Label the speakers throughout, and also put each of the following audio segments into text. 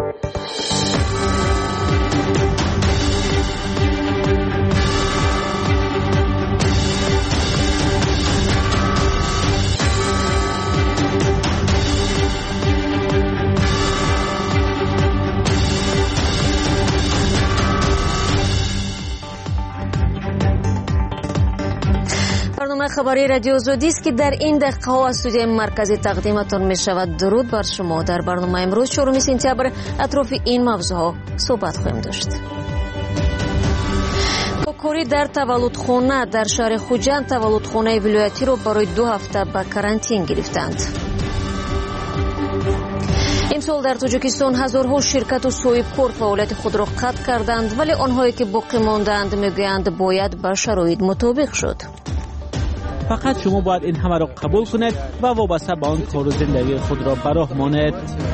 Speaker 1: خبری رادیو آزادی است که در این دقیقه ها از استودیوی مرکزی تقدیمتان می شود. درود بر شما. در برنامه امروز 4 سپتامبر اطراف این موضوعها صحبت خواهیم داشت. پاککاری در تولدخانه در شهر خوجند تولدخانه ولایتی را برای 2 هفته به کرانتین گرفتند. امسال در تاجیکستان هزارها شرکت و صاحبکار فعالیت خود را قطع کردند، ولی آنهایی که باقی ماندند میگویند باید به شرایط مطابق شد.
Speaker 2: فقط شما باید این همه را قبول کنید و وابسته به آن کار و زندگی خود را به راه مانید.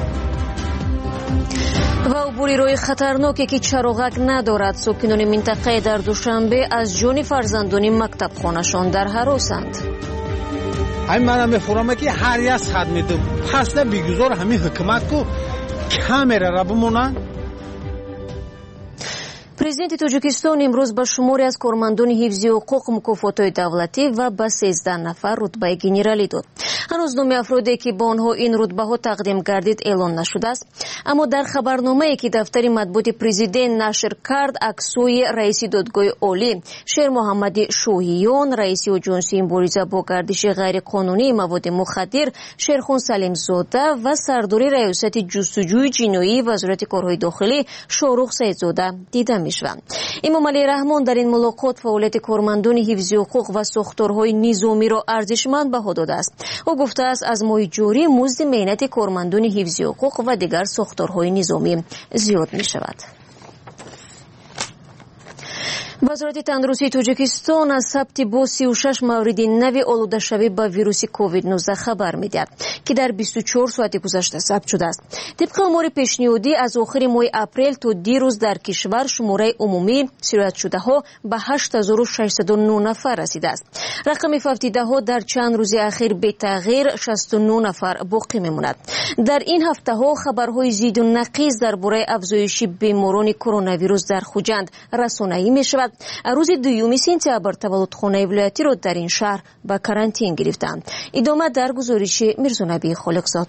Speaker 1: و عبوری روی خطرناکی که چراغک ندارد. ساکنان منطقه در دوشنبه از جان فرزندان مکتب خانه‌شان در هراسند.
Speaker 3: همین منم میفهمم که هر یک صد میتو پس نه بیگزار همین حکومت کو کامera را بمونن.
Speaker 1: پرزیدنت تاجیکستان امروز به شماری از کارمندان حفظی حقوق مکافات‌های دولتی و به 13 نفر رتبه گنرالی داد. هنوز نام افرادی که به آنها این رتبه ها تقدیم گردید اعلان نشده است، اما در خبرنامه‌ای که دفتر مطبوعات پرزیدنت نشر کرد عکس‌های رئیس دادگاه عالی شیر محمد شوهیان، رئیس اجنسی مبارزه با گردش غیر قانونی مواد مخدر شیرخان سلیم زاده و سردار ریاست جستجوی جنایی وزارت کارهای داخلی شاروخ سیدزاده دیده می‌شوند. امام علی رحمان در این ملاقات فعالیت کارمندان حفظی حقوق و ساختارهای نظامی را ارزشمند بها داده است. او گفته است از ماه جاری مزد مهنت کارمندان حفظی حقوق و دیگر ساختارهای نظامی زیاد می شود. وزارت تندرستی تاجیکستان از ثبت با 36 مورد نو آلوده شوی به ویروس کووید 19 خبر می‌دهد که در 24 ساعت گذشته ثبت شده است. طبق آمار پیشنهادی از آخر ماه اپریل تا دیروز در کشور شماره عمومی سرایت شده ها به 8609 نفر رسیده است. رقم فوتیده ها در چند روز اخیر به تغییر 69 نفر باقی میماند. در این هفته ها خبرهای زیاد و نقیض درباره افزایش بیماران کرونا ویروس در خوجند رسانه‌ای می‌شود. روز 2 سپتامبر تولدخانه ولایتی را در این شهر به کرانتین گرفتند. ادامه در گزارش میرزانبی خالقزاد.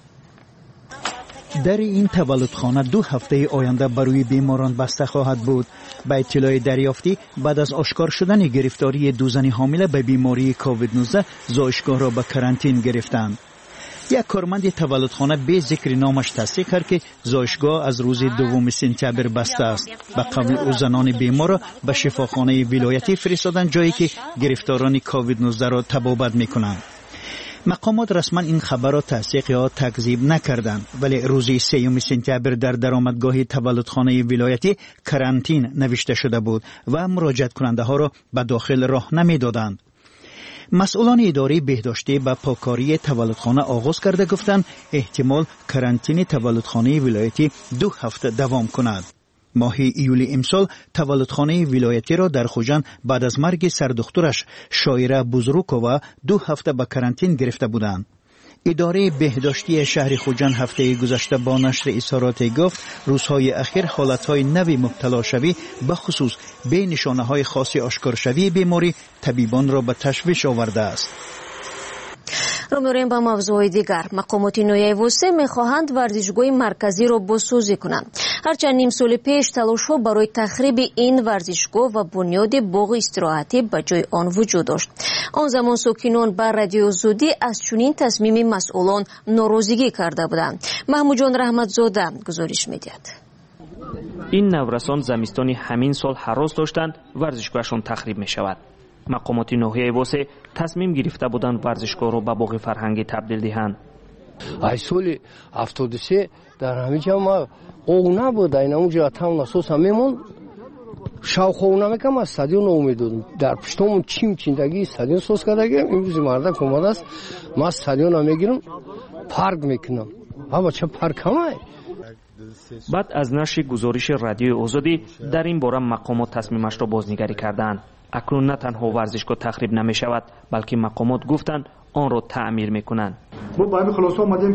Speaker 4: در این تولدخانه 2 هفته آینده برای بیماران بسته خواهد بود. به اطلاع دریافتی بعد از آشکار شدن گرفتاری 2 زن حامله به بیماری کووید 19 زایشگاه را به کرانتین گرفتند. یک کارمند تولدخانه به ذکر نامش تصدیق کرد که زایشگاه از روز 2 سپتامبر بسته است. به قبل او زنان بیمار را به شفاخانه ولایتی فرستادند، جایی که گرفتاران کووید 19 را طبابت میکنند. مقامات رسما این خبر را تصدیق یا تکذیب نکردند، ولی روز 3 سپتامبر در درآمدگاه تولدخانه ولایتی کرانتین نوشته شده بود و مراجعت کننده ها را به داخل راه نمیدادند. مسئولان اداره بهداشتی به پاککاری تولدخانه آغاز کرده گفتند احتمال کرانتین تولدخانه ولایتی 2 هفته دوام کند. ماه ایول امسال تولدخانه ولایتی را در خوجند بعد از مرگ سردخترش شاعره بزرگووا 2 هفته به کرانتین گرفته بودند. اداره بهداشتی شهر خوجند هفته گذشته با نشر اظهاراتی گفت روزهای اخیر حالتهای نوی مبتلا شوی به خصوص به نشانه‌های خاصی آشکار شوی بیماری طبیبان را به تشویش آورده است.
Speaker 1: می‌ریم با موضوع دیگر. مقامات نویوسه می‌خواهند ورزشگاه مرکزی را بازسازی کنند. هرچند نیم سال پیش تلاش‌ها برای تخریب این ورزشگاه و بنیاد باغ استراحتی به جای آن وجود داشت. آن زمان ساکنان بر رادیو آزادی از چنین تصمیم مسئولان ناراضگی کرده بودند. محمود جان رحمتزاده گزارش می‌دهد.
Speaker 5: این نورسان زمستانی همین سال هراس داشتند ورزشگاهشان تخریب می‌شود. مقامات ناحیه واسه تصمیم گرفته بودند ورزشگاه را به باغ فرهنگی تبدیل دهند.
Speaker 6: ای سال 73 در همینجا ما قونا بود، اینا اونجا تاون اساس میمون شاوخونه میکم از استادیوم امیدوارم در پشتمون چیندگی استادیوم ساز کردگی امروز مردا کوماده است ما استادیوم میگیرم پارک میکنم. بابا چه پارک همه.
Speaker 5: بعد از نشر گزارش رادیو آزادی در این باره مقامات تصمیمش را بازنگری کردند. اکنون نه تنها ورزشگاه تخریب نمی شود بلکه مقامات گفتند آن را تعمیر میکنند.
Speaker 7: ما باید خلاصه آمدیم که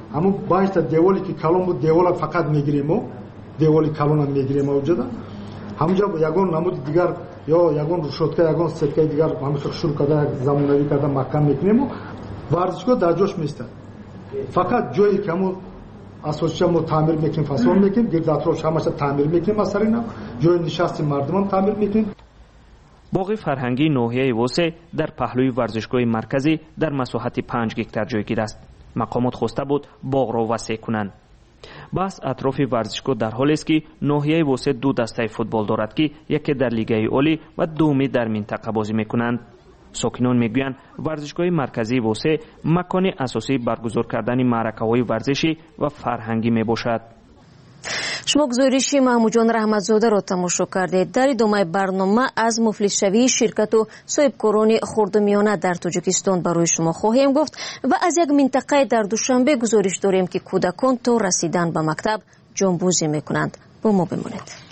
Speaker 7: اما باید دیوالی که کلون بود دیوالا فقط میگیریم و دیوالی کلون هم میگیریم اوجدا همونجا یگان نمود دیگر یا یگان روشتکه یگان سکه دیگر همیشه شروع کرده زمانوی کرده محکم میکنیم و ورزشگاه در جاش میسته فقط جایی که همون اساسش ما تعمیر میکنیم فصل میکنیم گرد اطراف همش تعمیر میکنیم مثلا جای نشست مردم هم تعمیر میکنیم.
Speaker 5: باغ فرهنگی ناحیه وسه در پهلوی ورزشگاه مرکزی در مساحت 5 هکتار جایگیر است. مقامات خواسته بود باغ را وسیع کنند. بس اطراف ورزشگاه در حالی است که ناحیه وسه 2 دسته فوتبال دارد که یکی در لیگ عالی و دومی در منطقه بازی میکنند. ساکنان میگویند ورزشگاه مرکزی وسه مکان اساسی برگزار کردن معرکه‌های ورزشی و فرهنگی میباشد.
Speaker 1: شما گزارشی محمود جان رحمتزاده را تماشا کردید. در ادامه برنامه از مفلس‌شوی شرکت و صاحبکاران خرد و میانه در تاجیکستان برای شما خواهیم گفت و از یک منطقه در دوشنبه گزارش داریم که کودکان تا رسیدن به مکتب جانبازی میکنند. با ما بمانید.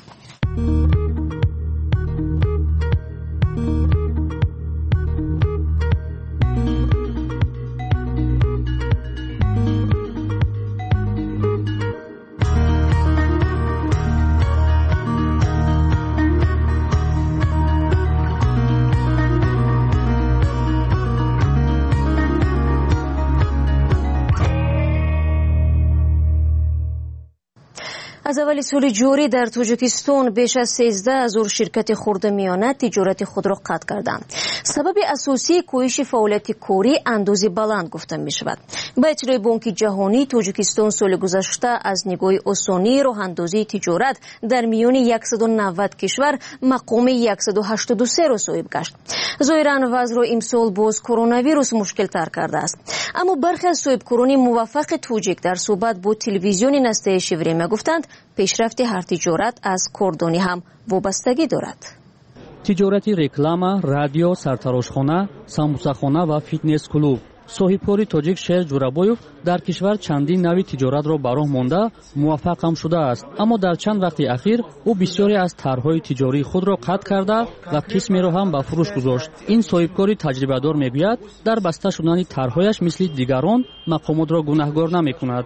Speaker 1: از اول سال جاری در تاجیکستان بیش از 13,000 شرکت خرد میانه تجارت خود را قطع کردند. سبب اساسی کاهش فعالیت کاری اندازه بلند گفته می شود. با اطلاع بانک جهانی تاجیکستان سال گذشته از نگاه آسانی راه اندازی تجارت در میان 190 کشور مقام 183 را صاحب گشت. ظاهرا وضع را امسال باز کرونا ویروس مشکل تر کرده است. اما برخی از صاحبکاران موفق تاجیک در صحبت با تلویزیون نسته شیوری می گفتند پیشرفت هر تجارت از کاردانی هم وابستگی دارد.
Speaker 8: تجارت реклама، رادیو، سرتراشخانه، ساموساخانه و فیتنس کلوب. صاحبکار تاجیک شیر جورابویف در کشور چندین نوع تجارت را براه مانده موفق هم شده است. اما در چند وقت اخیر او بسیاری از طرح‌های تجاری خود را قطع کرده و قسمی را هم به فروش گذاشت. این صاحبکار تجربه دار میگوید در بسته شدن طرح‌هایش مثل دیگران مقامات را گناهکار نمی‌کند.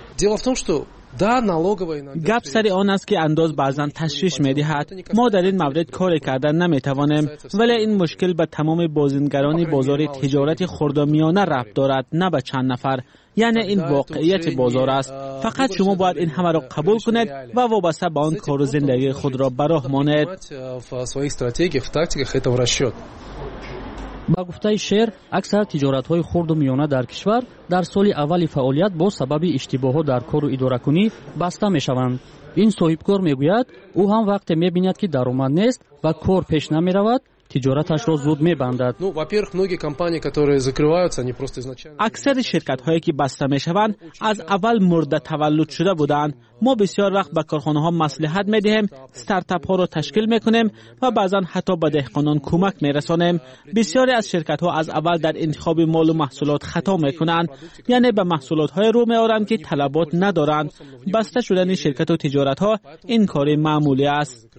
Speaker 2: گپ سر آن است که انداز بعضا تشویش می‌دهد. ما در این مورد کار کردن نمی‌توانیم، ولی این مشکل به تمام بازیگران بازار تجارت خرد و میانه ربط دارد، نه به چند نفر. یعنی این واقعیت بازار است. فقط شما باید این همه را قبول کنید و وابسته به آن کار و زندگی خود را به راه مانید.
Speaker 8: با گفته شیر اکثر تجارت‌های خرد و میانه در کشور در سال اول فعالیت با سبب اشتباهات در کار و اداره کنی بسته می‌شوند. این صاحبکار میگوید او هم وقت می‌بیند که درآمد نیست و کار پیش نمی‌رود تجارتش را زود می‌بندد.
Speaker 2: اکثر شرکت‌هایی که بسته می‌شوند از اول مورد تولد شده بودند. ما بسیار وقت به کارخانه‌ها مصلحت می‌دهیم، استارتاپ‌ها را تشکیل می‌کنیم و بعضاً حتی به دهقانان کمک می‌رسانیم. بسیاری از شرکت‌ها از اول در انتخاب مال و محصولات خطا می‌کنند، یعنی به محصولات‌های رو می‌آورند که طلبات ندارند. بسته شدن شرکت و تجارت‌ها این کار معمولی است.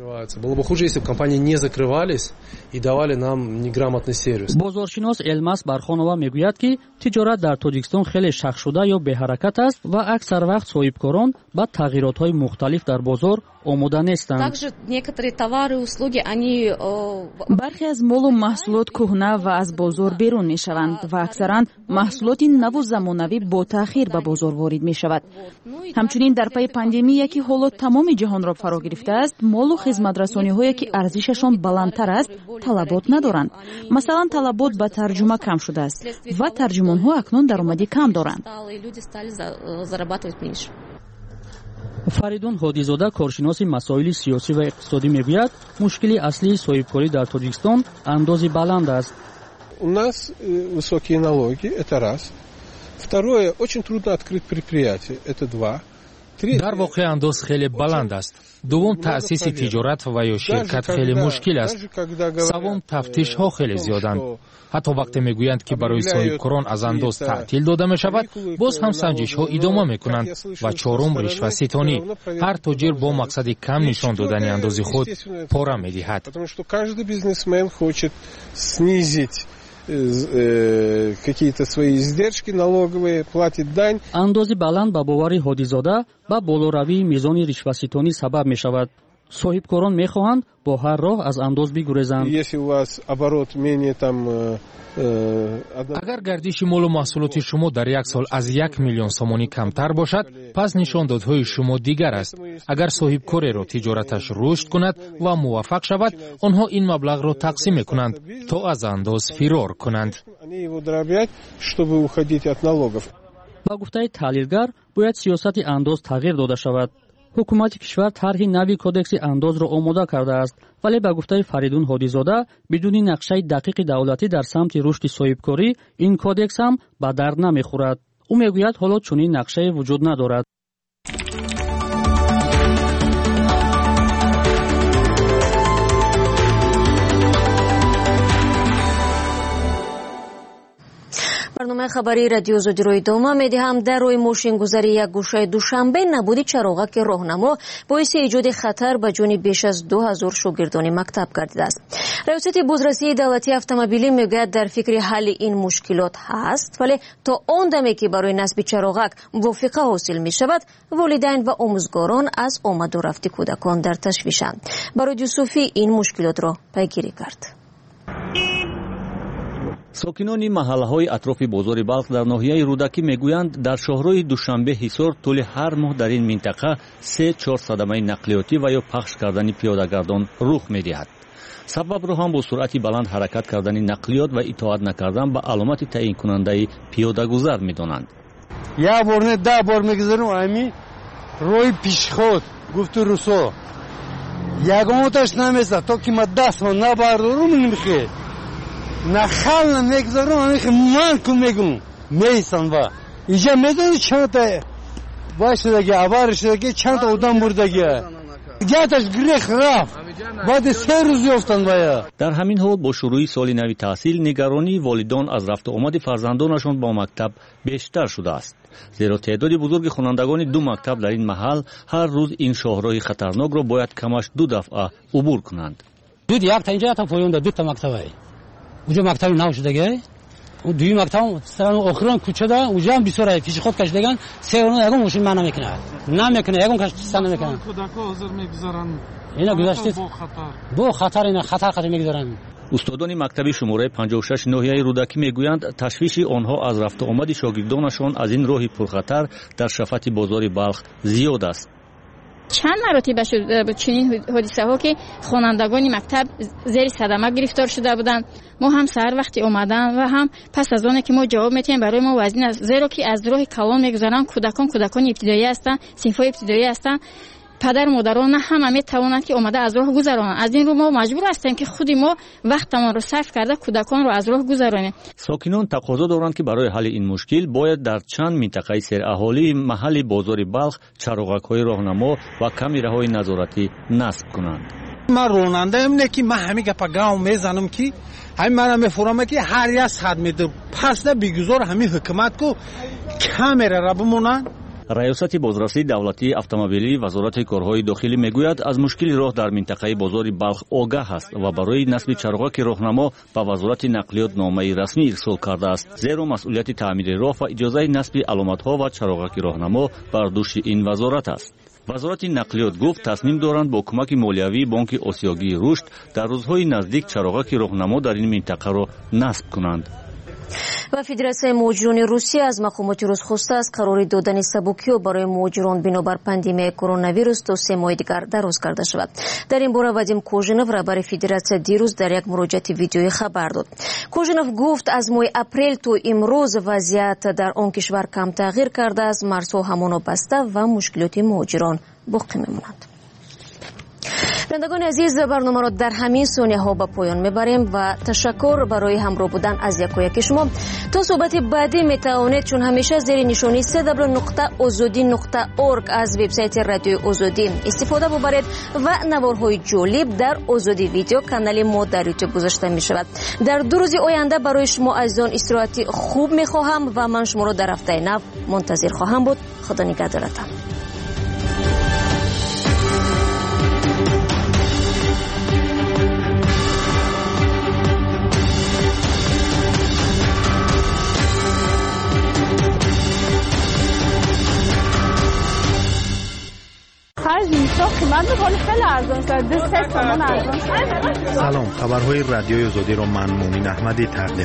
Speaker 8: بازارشناس الماس برخانова میگوید که تجارت در تاجیکستان خیلی شخ شده یا به حرکت است و اکثر وقت صاحبکاران با تغییرات‌های مختلف در بازار آماده نیستند.
Speaker 9: برخی از مال و محصولات کهنه و از بازار بیرون میشوند و اکثرا محصولات نو و زمانوی با تأخیر به بازار وارد میشود. همچنین در پی پاندمی که حالات تمام جهان را فرا گرفته است، مال و خدمت‌رسانی‌هایی که ارزششان بلندتر است طلبات ندارند. مثلا طلبات به ترجمه کم شده است و ترجمان‌ها اکنون درآمدی کم دارند.
Speaker 8: فریدون هادیزاده کارشناس مسائل سیاسی و اقتصادی میگوید مشکلی اصلی صاحبکاری در تاجیکستان اندازه بلند است.
Speaker 10: У нас высокие налоги, это раз. Второе, очень трудно открыть предприятие, это два.
Speaker 11: در واقع انداز خیلی بلند است. دوم تأسیس تجارت و یا شرکت خیلی مشکل است. سوم تفتیش ها خیلی زیادند. حتی وقتی میگویند که برای صاحبکاران از انداز تعطیل داده می شود، باز هم سنجش ها ادامه می کنند. و چهارم رشوه ستانی. هر تاجر با مقصد کم نشان دادن انداز خود پاره می دهد.
Speaker 10: какие-то свои издержки налоговые, платит дань.
Speaker 8: андози баланд ба бовари ҳодизода ба болоравии мизони ришваситонӣ сабаб мешавад. соҳибкорон мехоҳанд бо ҳар роҳ аз андоз бигурезанд.
Speaker 10: Если у вас оборот менее там
Speaker 11: агар гардиши молу маҳсулоти шумо дар як сол аз 1 миллион сомонӣ камтар бошад, пас нишондодҳои шумо дигар аст. агар соҳибкореро тиҷораташ рушд кунад ва муваффақ шавад, онҳо ин маблағро тақсим мекунанд то аз андоз фирор кунанд.
Speaker 8: ба гуфтаи таҳлилгар, бояд сиёсати андоз тағйир дода шавад. ҳукумати кишвар тарҳи нави кодекси андозро омода кардааст, вале ба гуфтаи Фаридун Ҳодизода, бидуни нақшаи дақиқи давлатӣ дар самти рушди соҳибкорӣ, ин кодекс ҳам ба дард намехӯрад. ӯ мегӯяд ҳоло чунин нақшае вуҷуд надорад.
Speaker 1: барномаи хабари радио Озодиро идома медиҳам. дар роҳи мошингузари як гӯшаи душанбе набуди чароғаки роҳнамо боиси эҷоди хатар ба ҷони беш аз 2000 шогирдони мактаб гардидааст. раёсати бозрасии давлатии автомобилӣ мегӯяд дар фикри ҳалли ин мушкилот ҳаст, вале то он даме ки барои насби чароғак мувофиқа ҳосил мешавад, волидайн ва омӯзгорон аз омаду рафти кӯдакон дар ташвишанд. бароди Юсуфӣ ин мушкилотро пайгирӣ кард.
Speaker 12: сокинони маҳаллаҳои атрофи бозори Балх дар ноҳияи Рӯдакӣ мегӯянд, дар шоҳрои Душанбе Ҳисор тӯли ҳар моҳ дар ин минтақа 3-4 садамаи нақлиётӣ ва ё пахш кардани пиёдагардон рух медиҳад. сабабро ҳам бо суръати баланд ҳаракат кардани нақлиёт ва итоат накардан ба аломати таъинкунандаи пиёдагузар медонанд.
Speaker 13: як бор не 10 бор мегузарам ами роҳи пешиход гуфту русо ягонаташ намеса то ки ма дастма набардорум мехе нахална мегузарам амихе ман кун мегум мейсан ва иҷа медони чанда вай шудаги авар шудаги чанда одам бурдаги гяташ грех рафт баъди 3 рӯз ёфтанд вая.
Speaker 12: дар ҳамин ҳол бо шурӯи соли нави таҳсил нигаронии волидон аз рафту омади фарзандонашон ба мактаб бештар шудааст, зеро теъдоди бузурги хонандагони 2 мактаб дар ин маҳал ҳар рӯз ин шоҳроҳи хатарнокро бояд камаш 2 дафъа убур кунанд.
Speaker 14: дуд якта инҷа якта поёнда 2 та мактабай уҷа мактаби нав шудаги у дуи мактаб стран охирон кучада уҷа ҳам бисёр пешиход кашидаган серона ягон мошин ман намекунад ягон кашиста намекунад кӯдако ҳозир мегузаранд ина гузаштид бо хатар ина хатар мегузаранд.
Speaker 12: устодони мактаби шумораи 56 ноҳияи Рӯдакӣ мегӯянд, ташвиши онҳо аз рафту омади шогирдонашон аз ин роҳи пурхатар дар шафати бозори Балх зиёд аст.
Speaker 15: чанд маротиба шуд чунин ҳодисаҳо ки хонандагони мактаб зери садама гирифтор шуда буданд. мо ҳам саҳар вақти омадан ва ҳам пас аз оне ки мо ҷавоб метиҳем барои мо вазнин аст, зеро ки аз роҳи калон мегузаранд. кӯдакони ибтидоӣ ҳастанд, синфҳои ибтидоӣ ҳастанд. падару модарон на ҳама метавонанд ки омада аз роҳ гузаронанд. аз ин рӯ мо маҷбур ҳастем ки худи мо вақтамонро сарф карда кӯдаконро аз роҳ гузаронем.
Speaker 12: сокинон тақозо доранд ки барои ҳалли ин мушкил бояд дар чанд минтақаи сераҳолии маҳалли бозори Балх чароғакҳои роҳнамо ва камераҳои назоратӣ насб кунанд.
Speaker 3: ман ронандаам не ки ман ҳамин гапа гав мезанам ки ҳамин мана мефурама ки ҳар як сад метр пасда бигузор ҳамин ҳукуматку камерара бимонанд.
Speaker 12: раёсати бозрасии давлатии автомобилии вазорати корҳои дохилӣ мегӯяд, аз мушкили роҳ дар минтақаи бозори Балх огаҳ аст ва барои насби чароғаки роҳнамо ба вазорати нақлиёт номаи расмӣ ирсол кардааст, зеро масъулияти таъмири роҳ ва иҷозаи насби аломатҳо ва чароғаки роҳнамо бар дӯши ин вазорат аст. вазорати нақлиёт гуфт тасним доранд бо кӯмаки молиявии бонки осиёгии рушд дар рӯзҳои наздик чароғаки роҳнамо дар ин минтақаро насб кунанд.
Speaker 1: ва федератсияи муҳоҷирони Русия аз мақомоти рус хостааст қарори додани сабукиё барои муҳоҷирон бинобар пандемияи коронавирус то 3 моҳи дигар дароз карда шавад. дар ин бора Вадим Кожинов, раҳбари федератсия, дирӯз дар як муроҷиати видеоӣ хабар дод. Кожинов гуфт, аз моҳи апрел то имрӯз вазъият дар он кишвар кам тағйир кардааст, марзҳо ҳамоно баста ва мушкилоти муҳоҷирон боқӣ мемонанд. бинандагони азиз, барномаро дар ҳамин сониyaҳо ба поён мебарем ва ташаккур барои ҳамроҳ будан аз якояки шумо. то суҳбати баъдӣ метавонед чун ҳамеша зери нишони www.ozodi.org аз вебсайти радиои Озодӣ истифода бубаред ва наворҳои ҷолиб дар Озодӣ видео канали мо дар YouTube гузошта мешавад. дар 2 рӯзи оянда барои шумо азизон истироҳати хуб мехоҳам ва ман шуморо дар ҳафтаи нав мунтазир хоҳам буд. худо нигаҳдоратам.
Speaker 16: قیمت میکنه خیلی ارزان شده 3 تومن ارزان شده.
Speaker 17: سلام، خبرهای رادیوی آزادی رو من مومین احمدی تقدیم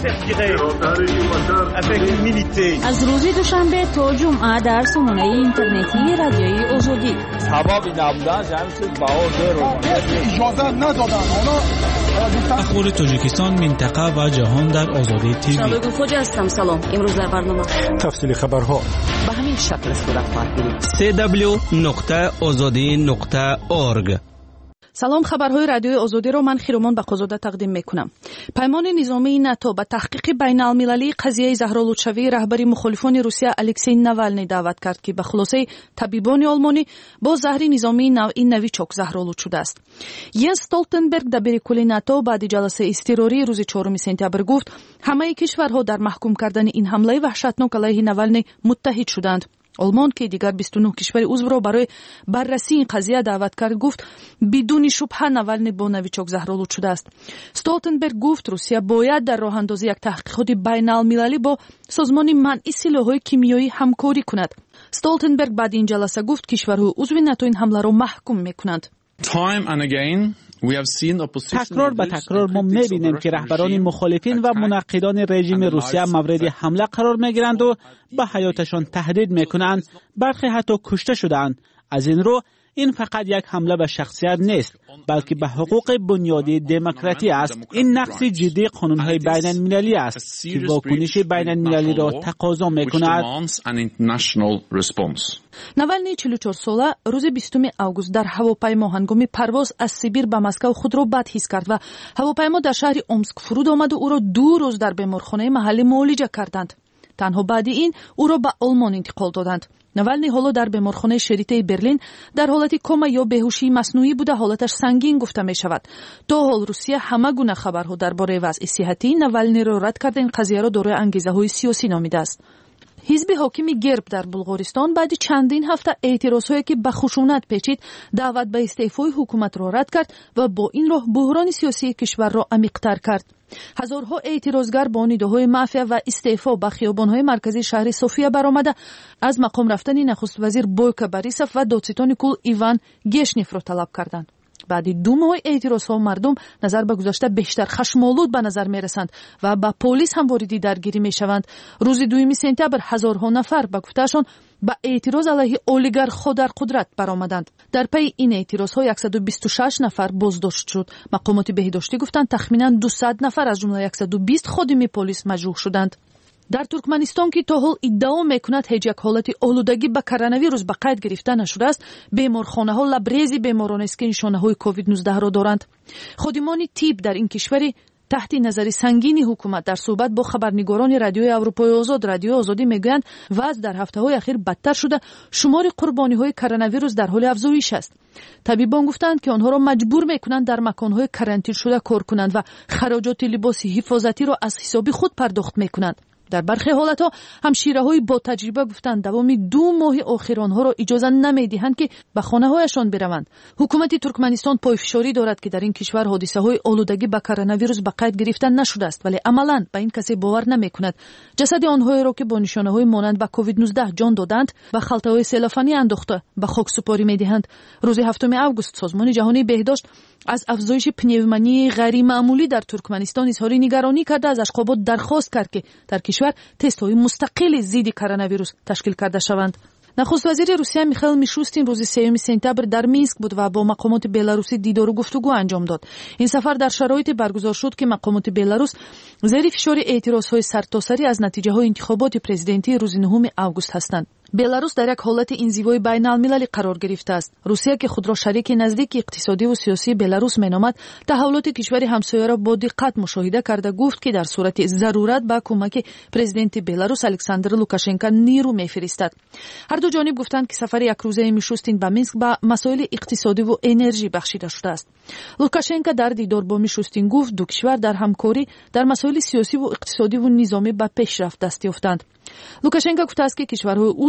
Speaker 17: می‌کنم.
Speaker 9: از روز دوشنبه تا جمعه در سامانه اینترنتی رادیوی آزادی.
Speaker 18: سببی نبودن جمعیت بهار
Speaker 19: اجازه ندادن.
Speaker 20: اخبار تاجیکستان، منطقه و جهان در آزادی تیوی.
Speaker 21: شبکه فوج هستم. سلام. امروز در برنامه
Speaker 17: تفصیل خبرها
Speaker 21: به همین شکل صورت خواهد گرفت.
Speaker 22: www.azadi.org.
Speaker 23: سلام، خبرهای رادیوی آزادی رو من خیرومان بقازاده تقدیم میکنم. پیمان نظامی ناتو به تحقیق بین المللی قضیه زهرآلودشوی رهبر مخالفان روسیه الکسی ناوالنی دعوت کرد که به خلاصه طبیبان آلمانی با زهر نظامی نوعی نویچوک زهرآلود شده است. ینس استولتنبرگ دبیر کل ناتو بعد جلسه اضطراری روز 4 سپتامبر گفت همه کشورها در محکوم کردن این حمله وحشتناک علیه ناوالنی متحد شدند. آلمان که دیگر 29 کشور عضو را برای بررسی این قضیه دعوت کرد گفت بدون شبهه ناوالنی با نویچوک زهرآلود شده است. استولتنبرگ گفت روسیه باید در راه اندازی یک تحقیقات بین المللی با سازمان منع سلاح‌های کیمیایی همکاری کند. استولتنبرگ بعد این جلسه گفت کشورهای عضو ناتو این حمله را محکوم میکنند.
Speaker 2: تکرار به تکرار ما می‌بینیم که رهبران مخالفین و منقدان رژیم روسیه مورد حمله قرار می‌گیرند و به حیاتشان تهدید می‌کنند. برخی حتی کشته شدند. از این رو این فقط یک حمله به شخصیت نیست، بلکه به حقوق بنیادی دموکراسی است. این نقض جدی قانون‌های بین‌المللی است که واکنش بین‌المللی را تقاضا می‌کند.
Speaker 23: ناوالنی 44 ساله روز 20 آگوست در هواپیما هنگام پرواز از سیبیر به مسکو خود را بد حس کرد و هواپیما در شهر اومسک فرود آمد و او را 2 روز در بیمارخانه محلی معالجه کردند. تنها بعد این او را به آلمان انتقال دادند. ناوالنی حالا در بیمارخانه شریته برلین در حالت کما یا بیهوشی مصنوعی بوده، حالتش سنگین گفته می شود. تا حال روسیه همه گونه خبرها درباره وضع صحتی ناوالنی را رد کرده این قضیه را دارای انگیزه‌های سیاسی نامیده است. حزب حاکم گرب در بلغارستان بعد چندین هفته اعتراضهایی که به خشونت پیچید دعوت به استعفای حکومت را رد کرد و با این راه بحران سیاسی کشور را عمیق‌تر کرد. هزارها اعتراضگر با نداهای مافیا و استعفا به خیابان‌های مرکزی شهر سوفیا برآمده از مقام رفتن نخست وزیر بویکا باریسوف و دادستان کل ایوان گشنیف را طلب کردند. بعد 2 ماه اعتراضها مردم نظر به گذشته بیشتر خشم‌آلود به نظر می‌رسند و با پلیس هم وارد درگیری می‌شوند. روز 2 سپتامبر هزارها نفر به گفتهشان با اعتراض علیه اولیگارخ‌ها در قدرت برآمدند. در پی این اعتراضها 126 نفر بازداشت شد. مقامات بهداشتی گفتند تخمیناً 200 نفر از جمله 120 خادم پلیس مجروح شدند. در ترکمنستان که تا حال ادعا میکند هیچ یک حالت آلودگی به کرونا ویروس به قید گرفته نشده است، بیمارخانه ها لبریز بیماران است که نشانه های کووید 19 را دارند. خادمان طب در این کشور تحت نظر سنگین حکومت در صحبت با خبرنگاران رادیوی اروپای آزاد رادیو آزادی میگویند وضع در هفته‌های اخیر بدتر شده، شمار قربانی‌های کرونا ویروس در حال افزایش است. طبیبان گفتند که آنها را مجبور میکنند در مکان‌های کرانتین شده کار کنند و خراجات لباس حفاظتی را از حساب خود پرداخت میکنند. در برخی حالتها همشیره‌های با تجربه گفتند دوام 2 ماه آخر آنها را اجازه نمی‌دهند که به خانه‌هایشان بروند. حکومت ترکمنستان پایفشاری دارد که در این کشور حادثه‌های آلودگی به کرونا ویروس به قید گرفته نشده است، ولی عملاً به این کسی باور نمی‌کند. جسد آنها را که با نشانه‌های مانند به کووید 19 جان دادند به خلطه‌های سلافانی انداخته به خاک سپاری می‌دهند. روز 7 آگوست سازمان جهانی بهداشت از افزایش پنیومانی غیر معمولی در ترکمنستان اظهار نگرانی کرده از اشخاص درخواست کرد که در کشور تست‌های مستقل ضد کرونا ویروس تشکیل کرده شوند. نخست وزیر روسیه میخائیل میشوستین روز 3 سپتامبر در مینسک بود و با مقامات بلاروسی دیدار و گفتگو انجام داد. این سفر در شرایط برگزار شد که مقامات بلاروس زیر فشار اعتراض‌های سرتاسری از نتیجه‌های انتخابات پرزیدنتی روز 9 آگوست هستند. بلاروس در یک حالت انزوای بین‌المللی قرار گرفته است. روسیه که خود را شریک نزدیک اقتصادی و سیاسی بلاروس مینامد، تحولات کشور همسایه را با دقت مشاهده کرده گفت که در صورت ضرورت با کمک پرزیدنت بلاروس الکساندر لوکاشنکو نیرو می‌فرستد. هر دو جانب گفتند که سفر یک روزه میشوستین به مینسک با مسائل اقتصادی و انرژی بخشیده شده است. لوکاشنکو در دیدار با میشوستین گفت دو کشور در همکاری در مسائل سیاسی و اقتصادی و نظامی به پیشرفت دست یافتند. لوکاشنکو گفته است که کشورهای عضو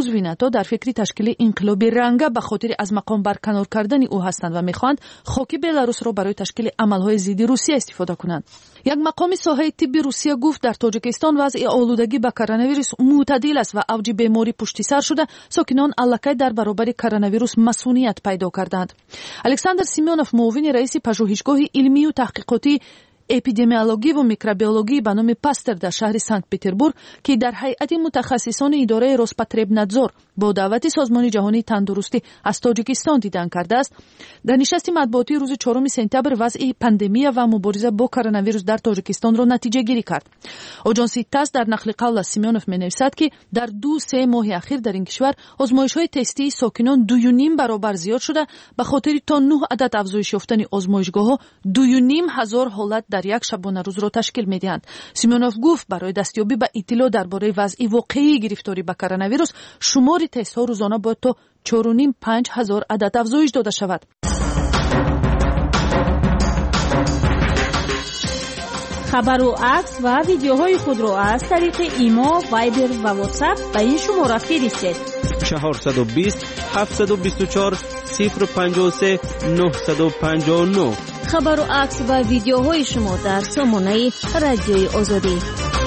Speaker 23: عضو ناتو در فکر تشکیل انقلابی رنگه به خاطر از مقام برکنار کردن او هستند و میخواهند خاک بلاروس را برای تشکیل عملهای ضد روسیه استفاده کنند. یک مقام ساحه طبی روسیه گفت در تاجیکستان وضع آلودگی به کرونا ویروس معتدل است و اوج بیماری پشت سر شده. ساکنان الکی در برابر کرونا ویروس مسئولیت پیدا کردند. الکساندر سیمونوف معاون رئیس پژوهشگاه علمی و تحقیقاتی اپیدمیولوژی و میکروبیولوژی به نام پاستر در شهر سنت پتربورگ که در هیئت متخصصان اداره روسپاتربنادزور با دعوت سازمان جهانی تندرستی از تاجیکستان دیدن کرده است، در نشست مطبوعاتی روز 4 سپتامبر وضع پاندمی و مبارزه با کرونا ویروس در تاجیکستان را نتیجه گیری کرد. آژانس تاس در نقل قول از سیمونوف می‌نویسد که در 2-3 ماه اخیر در این کشور آزمایش‌های تستی ساکنان 2.5 برابر زیاد شده. به خاطر تا 9 عدد افزایش یافتن آزمایشگاه‌ها 2.5 حالت در یک شبانه روز را تشکیل می‌دهند. سیمونوف گفت برای دستیابی به اطلاع درباره وضع واقعی گرفتاری به کرونا ویروس شمار تست‌ها روزانه باید تا 4.5-5 هزار عدد افزایش داده شود.
Speaker 4: خبر و عکس و ویدیوهای خود را از طریق ایما، وایبر و واتساپ به این شماره فرستید:
Speaker 2: 420 724 053 959.
Speaker 1: خبر و عکس و ویدیوهای شما در سامانه رادیوی آزادی.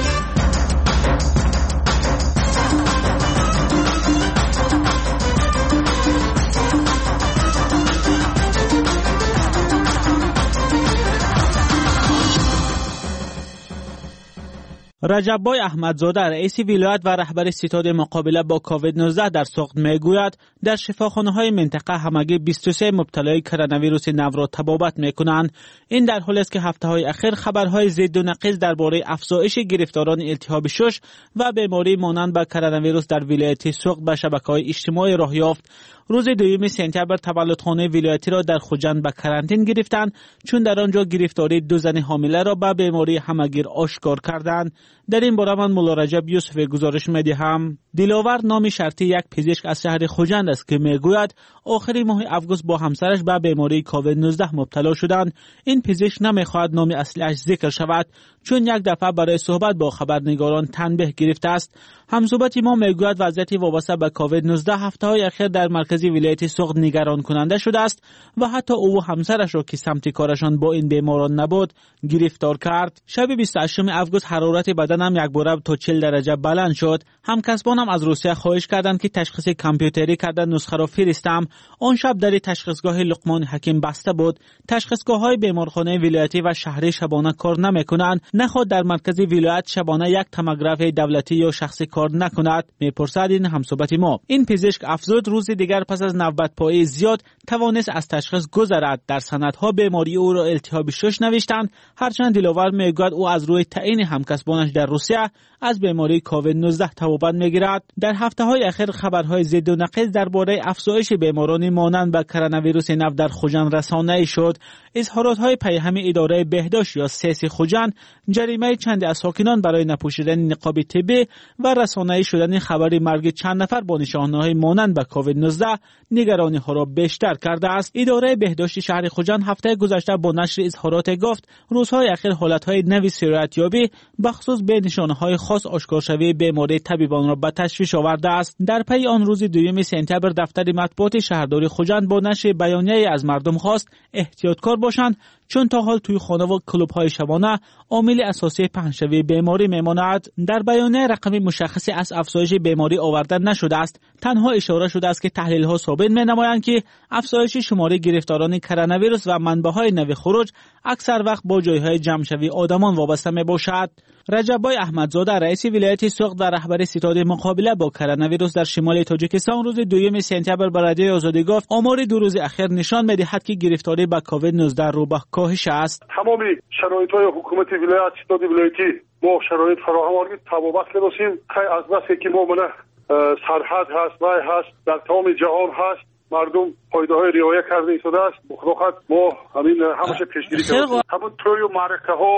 Speaker 2: رجب‌بای احمدزاده رئیس ولایت و رهبر ستاد مقابله با کووید 19 در سوخت میگوید در شفاخانه‌های منطقه همگی 23 مبتلای کرونا ویروس نو را تبابت میکنند. این در حالی است که هفته‌های اخیر خبرهای ضد و نقیض درباره افزایش گرفتاران التهاب شش و بیماری مانند به کرونا ویروس در ولایت سوخت به شبکه‌های اجتماعی راه یافت. روز 2 سپتامبر تولدخانه ولایتی را در خوجند به کرانتین گرفتند چون در آنجا گرفتاری 2 زن حامله را به بیماری همگیر آشکار کردند. در این باره من مولا رجب یوسف گزارش می‌دهم. دلاور نام شرطی یک پزشک از شهر خوجند است که میگوید آخر ماه آگوست با همسرش به بیماری کووید 19 مبتلا شدند. این پزشک نمیخواهد نام اصلیش ذکر شود چون یک دفعه برای صحبت با خبرنگاران تنبیه گرفته است. همصحبت ما میگوید وضعیت وابسته به کووید 19 هفته‌های اخیر در مرکز ولایت سوخت نگران کننده شده است و حتی او و همسرش را که سمت کارشان با این بیماران نبود گرفتار کرد. شب 28 آگوست حرارت بدنم یک باره تا 40 درجه بلند شد. همکسبانم از روسیه خواهش کردند که تشخیص کامپیوتری کرده نسخه را فرستم. آن شب در تشخیصگاه لقمان حکیم بسته بود. تشخیصگاه‌های بیمارخانه ولایتی و شهری شبانه کار نمی‌کنند. نخود در مرکز ولایت شبانه یک توموگراف دولتی یا شخصی کار نکند. میپرسد این همصحبت ما. این پزشک افزود روز دیگر پس از نوبت پایی زیاد توانست از تشخیص گذرد. در سندها بیماری او را التهاب شش نوشتند. هرچند دلاور میگوید او از روی تعیین همکسبانش در روسیه از بیماری کووید 19 تبابت میگیرد. در هفته‌های اخیر خبرهای ضد و نقیض درباره افزایش بیماران مانند به کرونا ویروس نو در خوجند رسانه‌ای شد. اظهارات‌های پیهم اداره بهداشت یا سیس خوجند جریمه چند از ساکنان برای نپوشیدن نقاب طبی و رسانه‌ای شدن خبر مرگ چند نفر با نشانه‌های مانند به کووید 19 نگرانی‌ها را بیشتر کرده است. اداره بهداشت شهر خوجند هفته گذشته با نشر اظهارات گفت روزهای اخیر حالت‌های نوی سرایت‌یابی بخصوص به نشانه‌های خاص آشکار شوی بیماری طبیبان را به تشویش آورده است. در پی آن روز 2 سپتامبر دفتر مطبوعات شهرداری خوجند با نشر بیانیه از مردم خواست احتیاطکار باشند چون تا حال توی خانه و کلوب‌های شبانه عامل اساسی پهن‌شوی بیماری میماند. در بیانیه رقم مشخصی از افزایش بیماری آورده نشده است. تنها اشاره شده است که تحلیل‌ها ثابت می‌نمایند که افزایش شمار گرفتاران کرونا ویروس و منبع‌های نوی خروج اکثر وقت با جای‌های جمع‌شوی آدمان وابسته میباشد. رجب‌بای احمدزاده رئیس ولایت سوخت و رهبر ستاد مقابله با کرونا ویروس در شمال تاجیکستان روز 2 سپتامبر به رادیوی آزادی گفت آمار 2 روز اخیر نشان می‌دهد که گرفتاری به کووید 19 رو به کاهش است.
Speaker 6: تمام شرایط‌های حکومت ولایت ستاد ولایتی ما شرایط فراهم آورد تبابت کردیم. خیلی از بس که ما من سرحد هست وای هست در تمام جهان هست مردم قاعده‌های رعایت کرده ایستاده است. بخاطر ما همین همیشه پیشگیری کردیم. همون طوری معرکه‌ها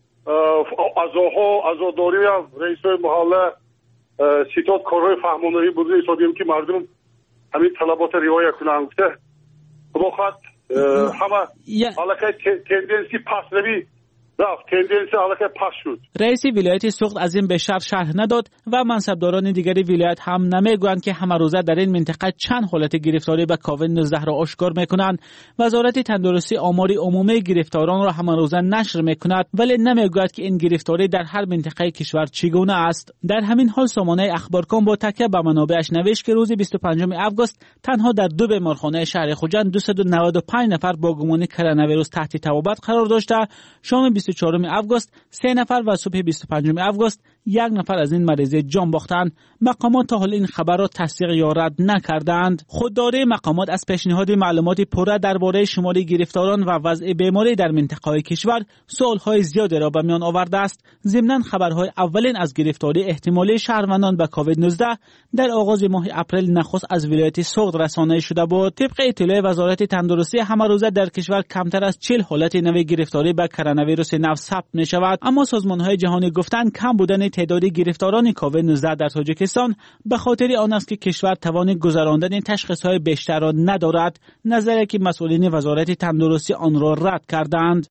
Speaker 6: عزاداری و رئیس‌های محله ستاد کارهای فهماندهی بوده ایستادیم که مردم همین طلبات رعایت کنند. بخاطر همه حالا که تندنسی پسروی رفت، تندنسی حالت پس شد.
Speaker 2: رئیس ولایت سوخت از این بیشتر شرح نداد و منصبداران دیگری ولایت هم نمیگویند که همه روزه در این منطقه چند حالت گرفتاری به کووید 19 را آشکار میکنند. وزارت تندرستی آمار عمومی گرفتاران را همه روزه نشر میکند ولی نمیگوید که این گرفتاری در هر منطقه کشور چگونه است. در همین حال سامانه اخبارکام با تکیه به منابعش نوشت که روز 25 آگوست تنها در 2 بیمارخانه شهر خوجند 295 نفر با گمان کرونا ویروس تحت تبابت قرار داشته. شام 24 آگوست 3 نفر و صبح 25 آگوست 1 نفر از این مریض جان باختند. مقامات تا حال این خبر را تصدیق یا رد نکردند. خودداری مقامات از پیشنهاد معلومات پوره درباره شمار گرفتاران و وضع بیماری در منطقه‌های کشور سوال‌های زیادی را به میان آورده است. ضمناً خبرهای اولین از گرفتاری احتمالی شهروندان به کووید 19 در آغاز ماه اپریل نخست از ولایت سوخت رسانه شده بود. طبق اطلاع وزارت تندرستی همه روزه در کشور کمتر از 40 حالت نو گرفتاری به کرونا ویروس نو ثبت می‌شود، اما سازمان‌های جهانی گفتند کم بودن تعداد گرفتاران کووید 19 در تاجیکستان به خاطر آن است که کشور توان گذراندن تشخیص‌های بیشتر را ندارد، نظری که مسئولین وزارت تندرستی آن را رد کردند.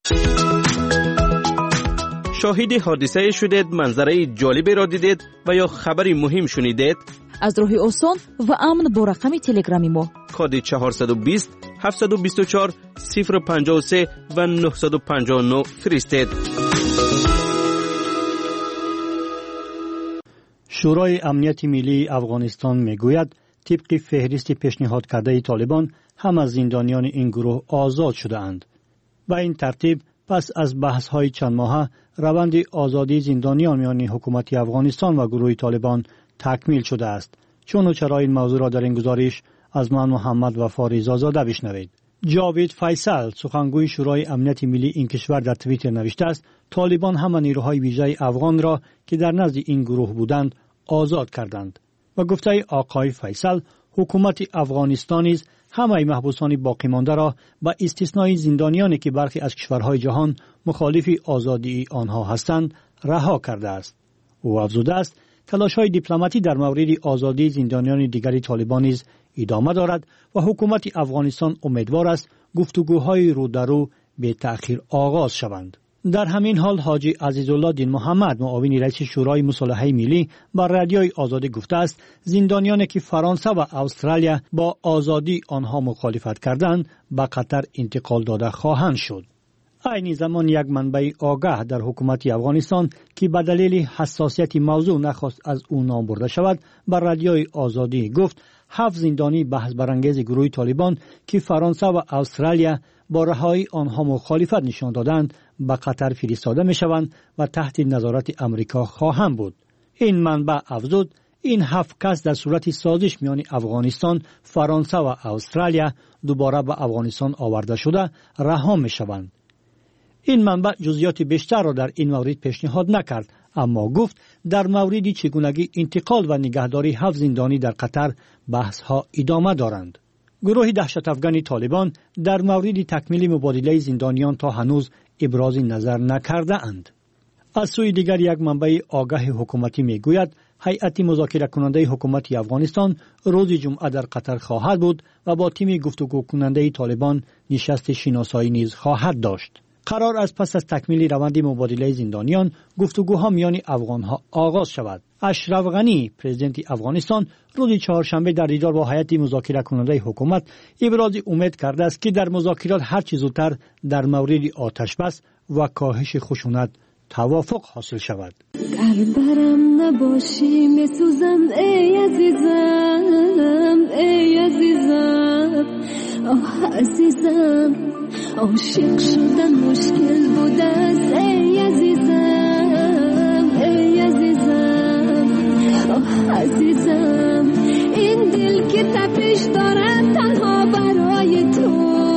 Speaker 5: شاهد حادثه شدید، منظره جالبی را دیدید و یا خبری مهم شنیدید؟
Speaker 9: از راه آسان و امن با رقم تلگرامی ما
Speaker 5: کد 420 724 053 و 959 فرستید.
Speaker 7: شورای امنیت ملی افغانستان میگوید طبق فهرست پیشنهاد کرده طالبان هم از زندانیان این گروه آزاد شده اند. به این ترتیب پس از بحث‌های چند ماهه روند آزادی زندانیان میان حکومت افغانستان و گروه طالبان تکمیل شده است. چون و چرا این موضوع را در این گزارش از من محمد وفا رضازاده بشنوید. جاوید فیصل سخنگوی شورای امنیت ملی این کشور در توییتر نوشته است طالبان همه نیروهای ویژه افغان را که در نزد این گروه بودند آزاد کردند و گفته آقای فیصل حکومت افغانستان نیز همه محبوسان باقی مانده را با استثنای زندانیانی که برخی از کشورهای جهان مخالف آزادی آنها هستند رها کرده است. او افزوده است تلاش‌های دیپلماتی در مورد آزادی زندانیان دیگری طالبان نیز ادامه دارد و حکومت افغانستان امیدوار است گفتگوهای رو در رو به تأخیر آغاز شوند. در همین حال حاجی عزیزالله دین محمد معاون رئیس شورای مصالحه ملی بر رادیوی آزادی گفته است زندانیانی که فرانسه و استرالیا با آزادی آنها مخالفت کردند به قطر انتقال داده خواهند شد. این زمان یک منبع آگاه در حکومت افغانستان که به دلیل حساسیت موضوع نخواست از او نام برده شود بر رادیوی آزادی گفت 7 زندانی بحث برانگیز گروه طالبان که فرانسه و استرالیا با رهایی آنها مخالفت نشان دادند به قطر فرستاده می شوند و تحت نظارت امریکا خواهند بود. این منبع افزود این 7 کس در صورت سازش میان افغانستان، فرانسه و استرالیا دوباره به افغانستان آورده شده رها می شوند. این منبع جزئیات بیشتر را در این مورد پیشنهاد نکرد، اما گفت در مورد چگونگی انتقال و نگهداری 7 زندانی در قطر بحث ها ادامه دارند. گروه دهشت افغان طالبان در مورد تکمیل مبادله زندانیان تا هنوز ابراز نظر نکرده اند. از سوی دیگر یک منبع آگاه حکومتی می گوید هیئت مذاکره کننده حکومت افغانستان روز جمعه در قطر خواهد بود و با تیم گفتگو کننده طالبان نشست شناسایی نیز خواهد داشت. قرار است پس از تکمیل روند مبادله زندانیان گفتگوها میان افغانها آغاز شود. اشرف غنی پرزیدنت افغانستان روز چهارشنبه در دیدار با هیئت مذاکره کننده حکومت ابراز امید کرده است که در مذاکرات هر چه زودتر در مورد آتش بس و کاهش خشونت توافق حاصل شود.
Speaker 22: برم نباشی میسوزم ای عزیزم ای عزیزم آه عزیزم عاشق شدن مشکل بوده است ای عزیزم ای عزیزم آه عزیزم این دل که تپش دارد تنها برای تو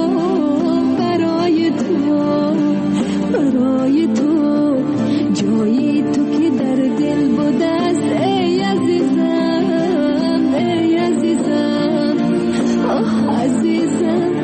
Speaker 22: برای تو برای تو جایی تو که در دل بوده است ای عزیزم ای عزیزم آه عزیزم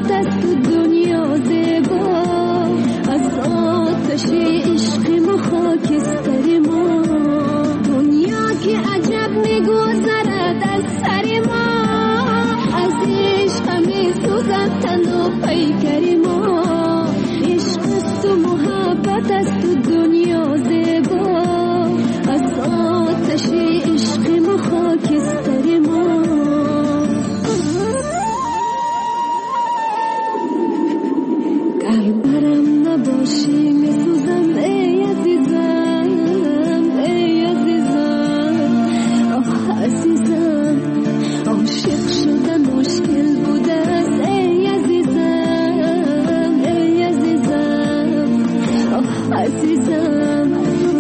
Speaker 22: محبت است تو دنیا زیبا از آتش عشق ما خاکستر ما دنیا که عجب میگذرد از سر ما از عشق میسوزد تن و پیکر ما عشق است و محبت است تو دنیا زیبا از آتش عشق ما خاکستر ما گر برم نباشی میسوزم ای عزیزم ای عزیزم آه عزیزم عاشق شدن مشکل بوده است ای عزیزم ای عزیزم آه عزیزم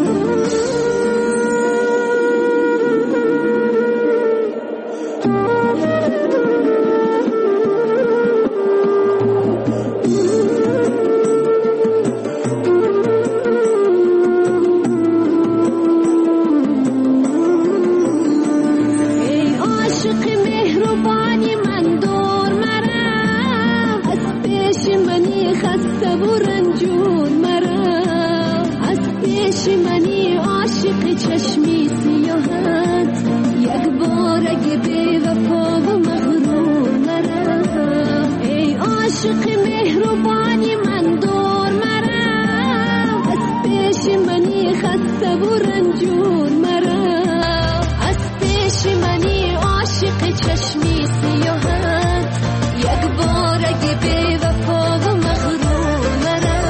Speaker 22: چشمی سیاحت یک بار اگه بی وفا و مغرور مرا ای عاشق مهربانی من دور مرا از پیش منی خسته و رنجور مرا از پیش منی عاشق چشمی سیاحت یک بار اگه بی وفا و مغرور مرا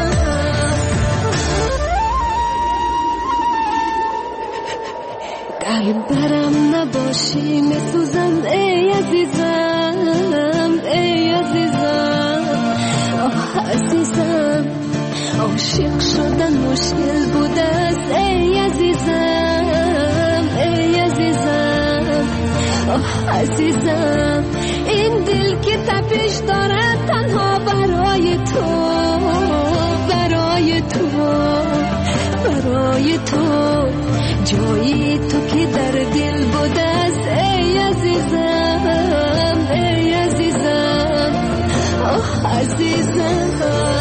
Speaker 22: گر برم نباشی میسوزم ای عزیزم ای عزیزم آه عزیزم عاشق شدن مشکل بوده است ای عزیزم ای عزیزم آه عزیزم این دل که تپش دارد تنها برای تو برای تو برای تو جایی تو که در دل بوده است ای عزیزم ای عزیزم آه عزیزم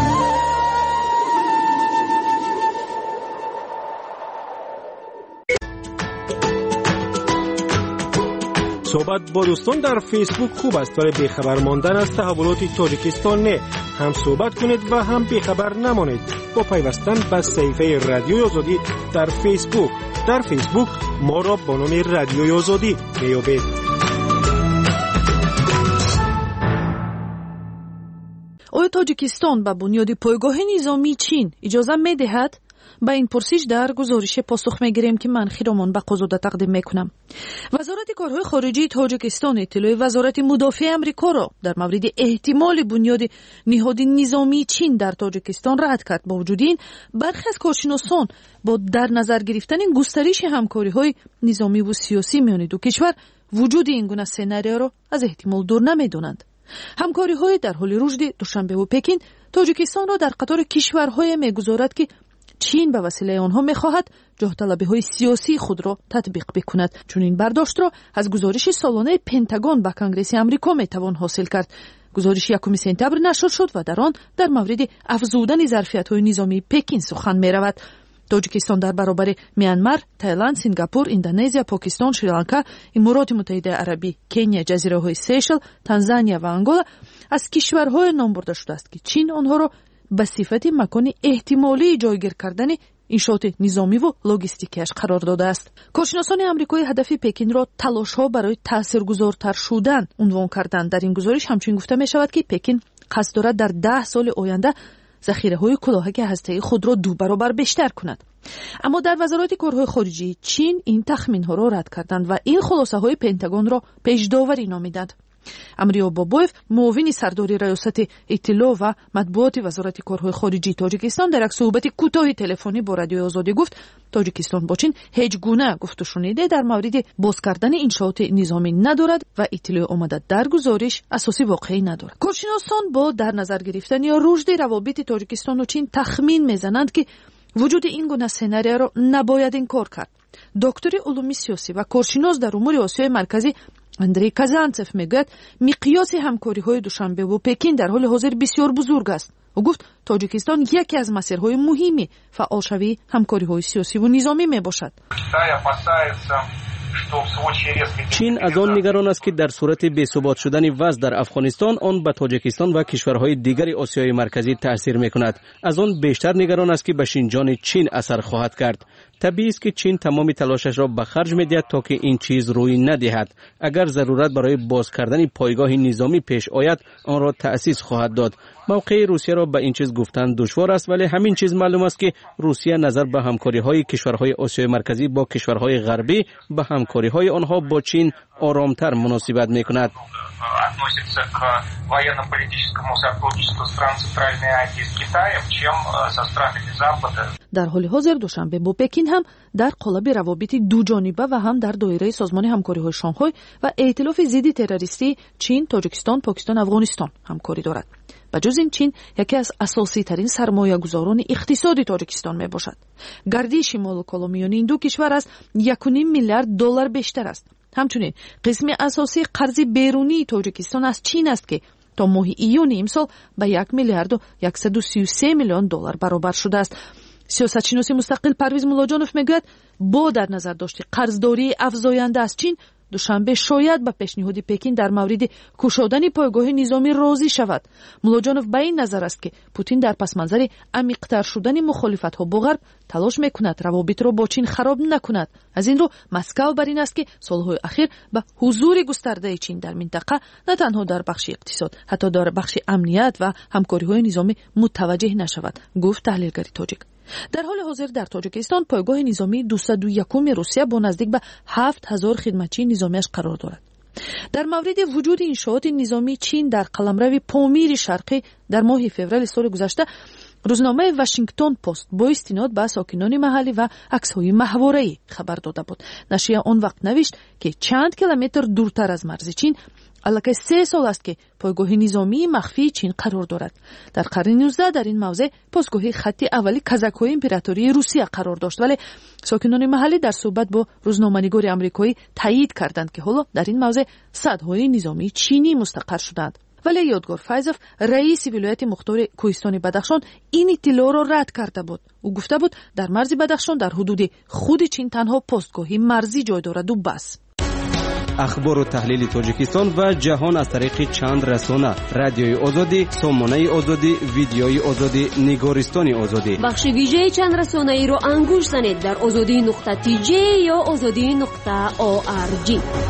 Speaker 8: صحبت با دوستان در فیسبوک خوب است ولی بیخبر ماندن از تحولات تاجیکستان نه. هم صحبت کنید و هم بیخبر نمانید با پیوستن به صفحه رادیوی آزادی در فیسبوک. در فیسبوک ما را با نام رادیوی آزادی میابید.
Speaker 23: آیا تاجیکستان به بنیاد پایگاه نظامی چین اجازه میدهد؟ با این پرسش در گزارش پاسخ میگیریم که من خیرامان به قضاوت تقدیم میکنم. وزارت کارهای خارجی تاجیکستان اطلاع وزارت مدافع امریکا را در مورد احتمال بنیاد نهاد نظامی چین در تاجیکستان رد کرد. با وجود این برخی از کارشناسان با در نظر گرفتن گسترش همکاری‌های نظامی و سیاسی میان دو کشور وجود این گونه سناریو را از احتمال دور نمیدانند. همکاری‌های در حال رشد دوشنبه و پکین تاجیکستان را در قطار کشورهای میگذارد که چین به وسیله آنها می‌خواهد جاه‌طلبی‌های سیاسی خود را تطبیق بکند. چون این برداشت را از گزارش سالانه پنتاگون به کنگره آمریکا می‌توان حاصل کرد. گزارش 1 سپتامبر نشر شد و در آن در مورد افزودن ظرفیت‌های نظامی پکین سخن می‌رود. تاجیکستان در برابر میانمار، تایلند، سینگاپور، اندونزیا، پاکستان، شریلانکا، امارات متحده عربی، کنیا، جزیره‌های سیشل، تانزانیا و انگولا از کشورهای نام برده شده است که چین آنها را به صفت مکان احتمالی جایگیر کردن انشاءات نظامی و لوجستیکیش قرار داده است. کارشناسان آمریکایی هدف پکین را تلاش‌ها برای تاثیرگذارتر شدن عنوان کردند. در این گزارش همچنین گفته می شود که پکین قصد دارد در 10 سال آینده ذخیره‌های کلاهک هسته‌ای خود را 2 برابر بیشتر کند. اما در وزارت کارهای خارجی چین این تخمین‌ها را رد کردند و این خلاصه‌های پنتاگون را پیش‌داوری نامیدند. امریا بابویف معاون سرداری ریاست اطلاع و مطبوعات وزارت کارهای خارجی تاجیکستان در یک صحبت کوتاه تلفنی با رادیوی آزادی گفت تاجیکستان با چین هیچ گونه گفت و شنیده در مورد باز کردن انشاءات نظامی ندارد و اطلاع آمده در گزارش اساسی واقعی ندارد. کارشناسان با در نظر گرفتن یا رشد روابط تاجیکستان و چین تخمین میزنند که وجود این گونه سناریو را نباید انکار کرد. دکتر علوم سیاسی و کارشناس در امور آسیای مرکزی андрей казанцев мегӯяд миқёси ҳамкориҳои душанбе ва пекин дар ҳоли ҳозир бисёр бузург аст. ӯ гуфт тоҷикистон яке аз масирҳои муҳими фаъолшавии ҳамкориҳои сиёсиву низомӣ мебошад.
Speaker 5: чин аз он нигарон аст ки дар сурати бесубот шудани вазъ дар афғонистон он ба тоҷикистон ва кишварҳои дигари осиёи марказӣ таъсир мекунад. аз он бештар нигарон аст ки ба шинҷони чин асар хоҳад кард. табиист ки чин тамоми талошашро ба харҷ медиҳад то ки ин чиз рӯй надиҳад. агар зарурат барои боз кардани пойгоҳи низомӣ пеш ояд онро таъсис хоҳад дод. мавқеи русияро ба ин чиз гуфтан душвор аст, вале ҳамин чиз маълум аст ки русия назар ба ҳамкориҳои кишварҳои осиёи марказӣ бо кишварҳои ғарбӣ ба ҳамкориҳои онҳо бо чин оромтар муносибат мекунад.
Speaker 10: относится к военно-политическому сотрудничеству стран Центральной Азии с Китаем, чем со странами Запада.
Speaker 23: дар ҳоли ҳозир душанбе бо пекин ҳам дар қолаби равобити дуҷониба ва ҳам дар доираи созмони ҳамкориҳои шонҳой ва эътилофи зидди террористӣ чин, тоҷикистон, покистон, афғонистон ҳамкорӣ дорад. ба ҷуз ин чин яке аз асоситарин сармоягузорони иқтисоди тоҷикистон мебошад. гардии шимолу коломиёни ин ду кишвар аз $1.5 миллиард бештар аст. ҳамчунин қисми асосии қарзи берунии тоҷикистон аз чин аст ки то моҳи июни имсол ба $1 миллиард $133 миллион баробар шудааст. сиёсатшиноси мустақил парвиз муллоҷонов мегӯяд бо дар назар дошти қарздории афзоянда аз чин душанбе шояд ба пешниҳоди пекин дар мавриди кушодани пойгоҳи низомӣ розӣ шавад. муллоҷонов ба ин назар аст ки путин дар пасманзари амиқтар шудани мухолифатҳо бо ғарб талош мекунад равобитро бо чин хароб накунад. аз ин рӯ москав бар ин аст ки солҳои ахир ба ҳузури густардаи чин дар минтақа на танҳо дар бахши иқтисод, ҳатто дар бахши амният ва ҳамкориҳои низомӣ мутаваҷҷеҳ нашавад, гуфт таҳлилгари тоҷик. дар ҳоли ҳозир дар тоҷикистон пойгоҳи низомии 201 русия бо наздик ба 7000 хидматчии низомиаш қарор дорад. дар мавриди вуҷуди иншооти низомии чин дар қаламрави помири шарқӣ дар моҳи феврали соли гузашта рӯзномаи Вашингтон пост бо истинод ба сокинони маҳаллӣ ва аксҳои маҳвораӣ хабар дода буд. нашрия он вақт навишт ки чанд километр дуртар аз марзи чин аллакай 3 сол аст ки пойгоҳи низомии махфии чин қарор дорад. дар қарни 19 дар ин мавзеъ постгоҳи хатти аввали казакҳои императории русия қарор дошт, вале сокинони маҳаллӣ дар суҳбат бо рӯзноманигори амрикоӣ таъйид карданд ки ҳоло дар ин мавзеъ садҳои низомии чинӣ мустақар шуданд. вале ёдгор файзов, раиси вилояти мухтори кӯҳистони Бадахшон, ин иттилоъро рад карда буд. ӯ гуфта буд дар марзи Бадахшон дар ҳудуди худи чин танҳо постгоҳи марзӣ ҷой дораду бас.
Speaker 5: ахбору таҳлили тоҷикистон ва ҷаҳон аз тариқи чанд расона: радиои озодӣ, сомонаи озодӣ, видеои озодӣ, нигористони озодӣ.
Speaker 1: бахши вижеи чанд расонаиро ангуш занед дар озодӣ.tj ё озодӣ.org.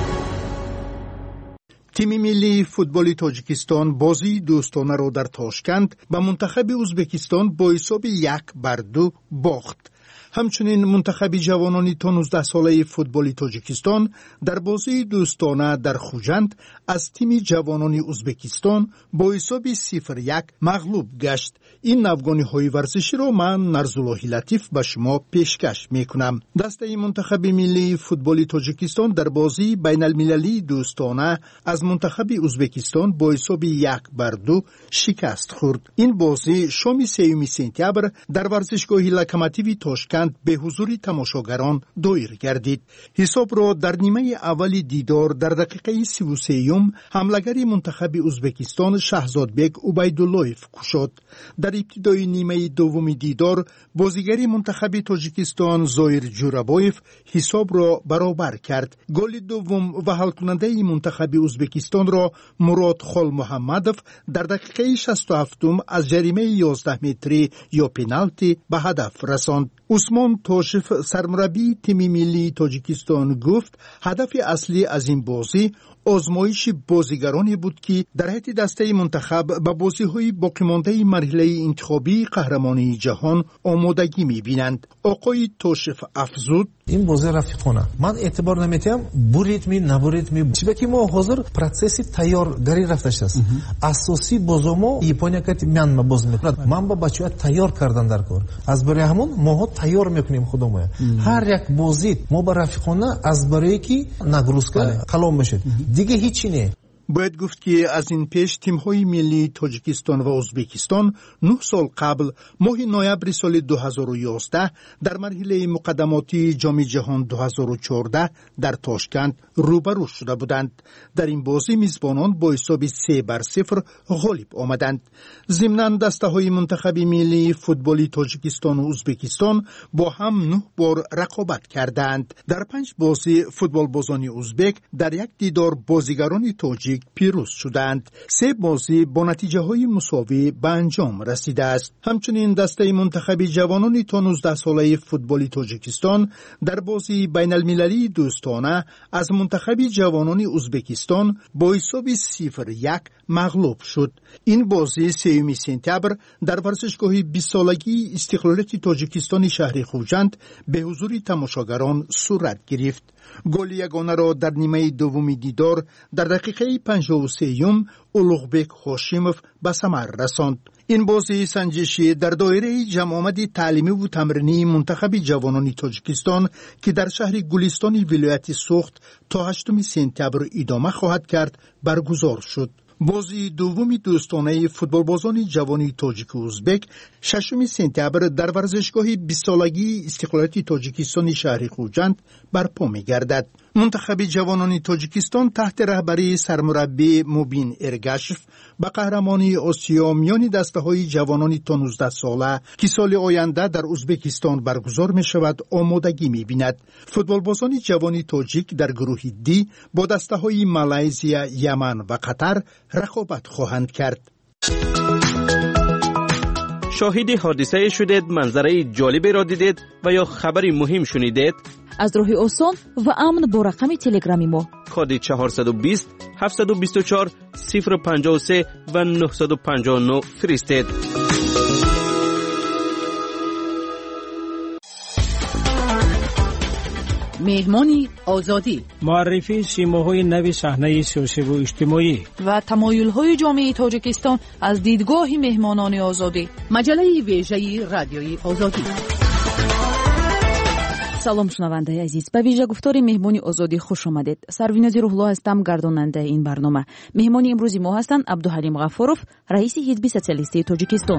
Speaker 11: тими миллии футболи тоҷикистон бозии дӯстонаро дар Тошкент ба мунтахаби Ӯзбекистон бо ҳисоби 1-2 бохт. ҳамчунин мунтахаби ҷавонони то 19 солаи футболи тоҷикистон дар бозии дӯстона дар Хуҷанд аз тими ҷавонони Ӯзбекистон бо ҳисоби 0-1 мағлуб гашт. ин навгониҳои варзиширо ман Нарзуллоҳи Латиф ба шумо пешкаш мекунам. дастаи мунтахаби миллии футболи тоҷикистон дар бозии байналмилалии дӯстона аз мунтахаби Ӯзбекистон бо ҳисоби 1-2 шикаст хӯрд. ин бозӣ шоми 3 сентябр дар варзишгоҳи Локомотиви Тошкент به حضور تماشاگران دایر گردید. حساب را در نیمه اولی دیدار در دقیقه 33 حمله‌گر منتخب ازبکستان شهزادبek عبیداللهیف کشاد. در ابتدای نیمه دوم دیدار بازیگر منتخب تاجیکستان زایر جورابایف حساب را برابر کرد. گل دوم و حل کننده منتخب ازبکستان را مراد خال محمدов در دقیقه 67 از جریمه 11 متری یا پنالتی به هدف رساند. عثمان توشف سرمربی تیم ملی تاجیکستان گفت هدف اصلی از این بازی آزمایش بازیگرانی بود که در حد دسته منتخب به بازی‌های باقی‌مانده مرحله انتخابی قهرمانی جهان آمادگی می‌بینند. آقای توشف افزود
Speaker 13: این بازی رفیقانه من اعتبار نمی‌دم بو ریتمی نبو ریتمی چیزی که ما حاضر پروسسی تیارگاری رفتش است اساسی بازمو یپونیا که میانما باز می‌کنه من با بچه‌ها تیار کردن در کار از برای همون ما تیار می‌کنیم خودمون هر یک بازی ما با رفیقانه از برای کی نگروسکا کلام میشه دیگه هیچی نه.
Speaker 11: باید گفت که از این پیش تیم‌های ملی تاجیکستان و ازبکستان 9 سال قبل ماه نوامبر سال 2011 در مرحله مقدماتی جام جهان 2014 در تاشکند روبرو شده بودند. در این بازی میزبانان با حساب 3-0 غالب آمدند. ضمناً دسته‌های منتخب ملی فوتبالی تاجیکستان و ازبکستان با هم 9 بار رقابت کردند. در 5 بازی فوتبال بازان ازبک در یک دیدار بازیگران تاجیک پیروز شدند. 3 بازی با نتیجه های مساوی به انجام رسیده است. همچنین دسته منتخب جوانان تا 19 ساله فوتبالی تاجیکستان در بازی بین المللی دوستانه از منتخب جوانان ازبکستان با حساب 0-1 مغلوب شد. این بازی 3 سپتامبر در ورزشگاه 20 سالگی استقلالیت تاجیکستان شهر خوجند به حضور تماشاگران صورت گرفت. گل یگانه را در نیمه دوم دیدار در دقیقه 53 اولوغبک هاشیموف به ثمر رساند. این بازی سنجشی در دایره جمع آمد تعلیمی و تمرینی منتخب جوانان تاجیکستان که در شهر گلستان ولایت سوخت تا 8 سپتامبر ادامه خواهد کرد برگزار شد. بازی دومی دوستانه فوتبال بازان جوانی تاجیک و ازبک 6 سپتامبر در ورزشگاه 20 سالگی استقلالیت تاجیکستان شهر خوجند برپا می‌گردد. منتخب جوانان تاجیکستان تحت رهبری سرمربی موبین ارگاشف به قهرمانی آسیا میان دسته‌های جوانان تا 19 ساله که سال آینده در ازبکستان برگزار می‌شود آمادگی می‌بیند. فوتبال بازان جوانی تاجیک در گروه دی با دسته‌های مالزیا، یمن و قطر رقابت خواهند کرد.
Speaker 5: شاهد حادثه شدید، منظره جالبی را دیدید و یا خبری مهم شنیدید؟
Speaker 9: از راه آسان و امن با رقم تلگرامی ما
Speaker 5: کد 420 724 053 و 959 فرستید.
Speaker 3: مهمانی آزادی،
Speaker 2: معرفی سیماهای نو صحنه سیاسی و اجتماعی
Speaker 23: و تمایل‌های جامعه تاجیکستان از دیدگاه مهمانان آزادی.
Speaker 3: مجله ویژه رادیوی آزادی.
Speaker 9: سلام شنونده عزیز، به ویژه گفتار مهمانی آزادی خوش آمدید. سرویناز روح‌الله هستم، گرداننده این برنامه. مهمانی امروزی ما هستند عبدالحلیم غفاروف، رئیس حزب سوسیالیستی تاجیکستان.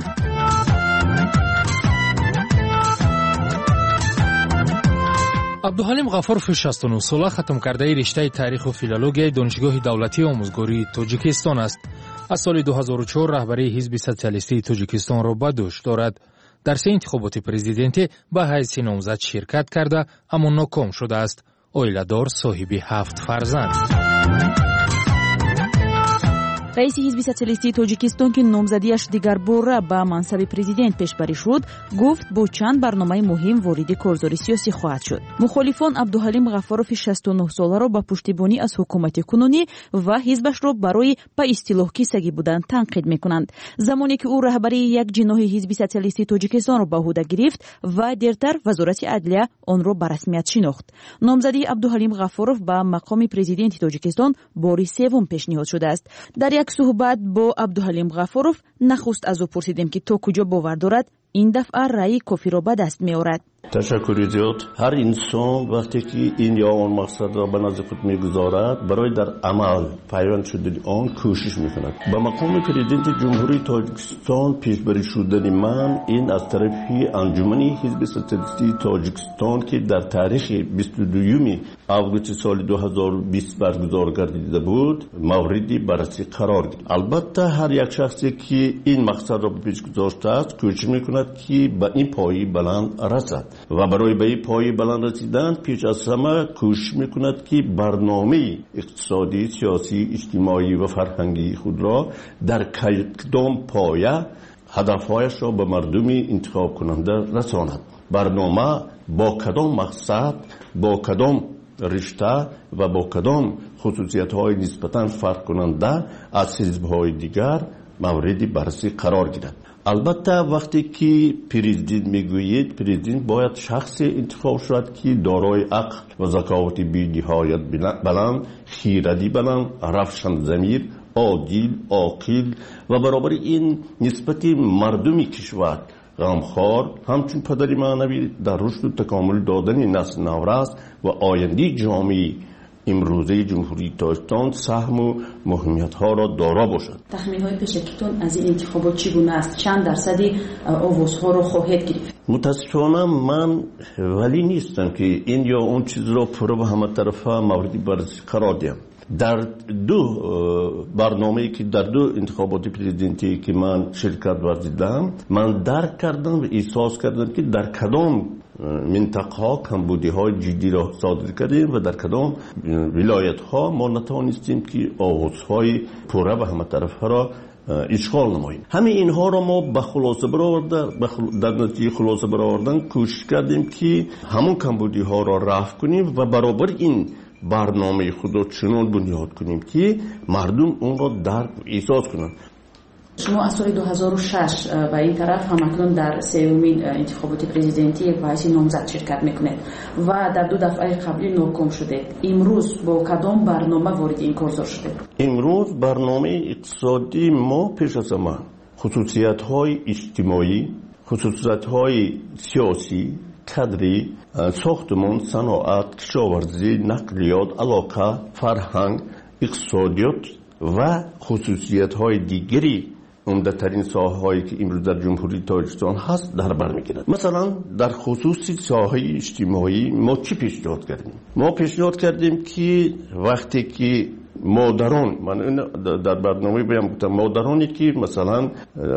Speaker 14: عبدالحلیم غفاروف 69 ساله ختم کرده رشته تاریخ و فیلولوژی دانشگاه دولتی آموزگاری تاجیکستان است. از سال 2004 رهبری حزب سوسیالیستی تاجیکستان را به دوش دارد. در 3 انتخابات پرزیدنتی به حیث نامزد شرکت کرده اما ناکام شده است. عائله‌دار، صاحب 7 فرزند.
Speaker 9: رئیس حزب سوسیالیستی تاجیکستان که نامزدیش دیگر باره به منصب پرزیدنت پیشبری شد، گفت با چند برنامه مهم وارد کارزار سیاسی خواهد شد. مخالفان عبدالحلیم غفاروف 69 ساله را با پشتیبانی از حکومت کنونی و حزبش را برای به اصطلاح کیسگی بودن تنقید میکنند. زمانی که او رهبری یک جناح حزب سوسیالیستی تاجیکستان را به عهده گرفت و دیرتر وزارت عدلیه آن را به رسمیت شناخت. نامزدی عبدالحلیم غفاروف به مقام پرزیدنت تاجیکستان باری سوم پیشنهاد شده است. در یک صحبت با عبدالحلیم غفاروف نخست از او پرسیدیم که تا کجا باور دارد این دفعه رأی کافی را به دست می آورد.
Speaker 15: تشکر زیاد. هر انسان وقتی که این یا آن مقصد را به نزد خود میگذارد برای در عمل پیوند شدن آن کوشش میکند. به مقام پرزیدنت جمهوری تاجیکستان پیشبری شدن من این از طرف انجمن حزب سوسیالیستی تاجیکستان که در تاریخ 22 آگوست سال 2020 برگزار گردیده بود موردی بررسی قرار گرفت. البته هر یک شخصی که این مقصد را به پیش گذاشته است کوشش میکند که به این پایه بلند رسد و برای به این پایه بلند رسیدن پیش از همه کوشش میکند که برنامه اقتصادی، سیاسی، اجتماعی و فرهنگی خود را در کدام پایه هدفهایش را به مردم انتخاب کننده رساند. برنامه با کدام مقصد، با کدام رشته و با کدام خصوصیت‌های نسبتاً فرق کننده از حزب‌های دیگر مورد بررسی قرار گیرد. البته وقتی که پرزیدنت میگویید، پرزیدنت باید شخص انتخاب شود که دارای عقل و ذکاوت بی‌نهایت بلند، خیرتی بلند، روشن ضمیر، عادل، عاقل و برابر این نسبت مردم کشور غمخوار، همچون پدر معنوی در رشد و تکامل دادن نسل نو است و آینده جامعه امروزه جمهوری تاجیکستان سهم و مهمیت ها را دارا باشد.
Speaker 9: تخمین های پیشکیتون از این انتخابات چگونه است؟ چند درصدی آوازها رو خواهد گرفت؟
Speaker 15: متاسفانه من ولی نیستم که این یا اون چیز را پرو به همه طرفه موردی بررسی قرار دهم. در دو برنامه‌ای که در دو انتخابات پرزیدنتی که من شرکت ورزیدم، من درک کردم و احساس کردم که در کدام منطقه ها کمبودی های جدی را صادر کردیم و در کدام ولایت ها ما نتوانستیم که آوازهای پره به همه طرف را اشغال نماییم. همه اینها را ما به خلاصه برآوردن، در نتیجه خلاصه برآوردن کوشش کردیم که همون کمبودی ها را رفع کنیم و برابر این برنامه خود را چنان بنیاد کنیم که مردم اون را درک و احساس کنند.
Speaker 9: شما از سال 2006 و این طرف همکنون در سومین انتخابات پرزیدنتی به حیث نامزد شرکت میکنید و در دو دفعه قبلی ناکام شده. امروز با کدام برنامه وارد این کارزار شده؟ امروز
Speaker 15: برنامه اقتصادی ما پیش از همه خصوصیت‌های اجتماعی، خصوصیت‌های سیاسی، کادری، ساختمان، صنعت، کشاورزی، نقلیات، علاقه، فرهنگ، اقتصادیات و خصوصیت‌های دیگری عمده‌ترین ساحه‌هایی که امروز در جمهوری تاجیکستان هست در بر می‌گیرد. مثلا در خصوص ساحه اجتماعی ما چی پیشنهاد کردیم؟ ما پیشنهاد کردیم که وقتی که مادران، من در برنامه بیام گفتم، مادرانی که مثلا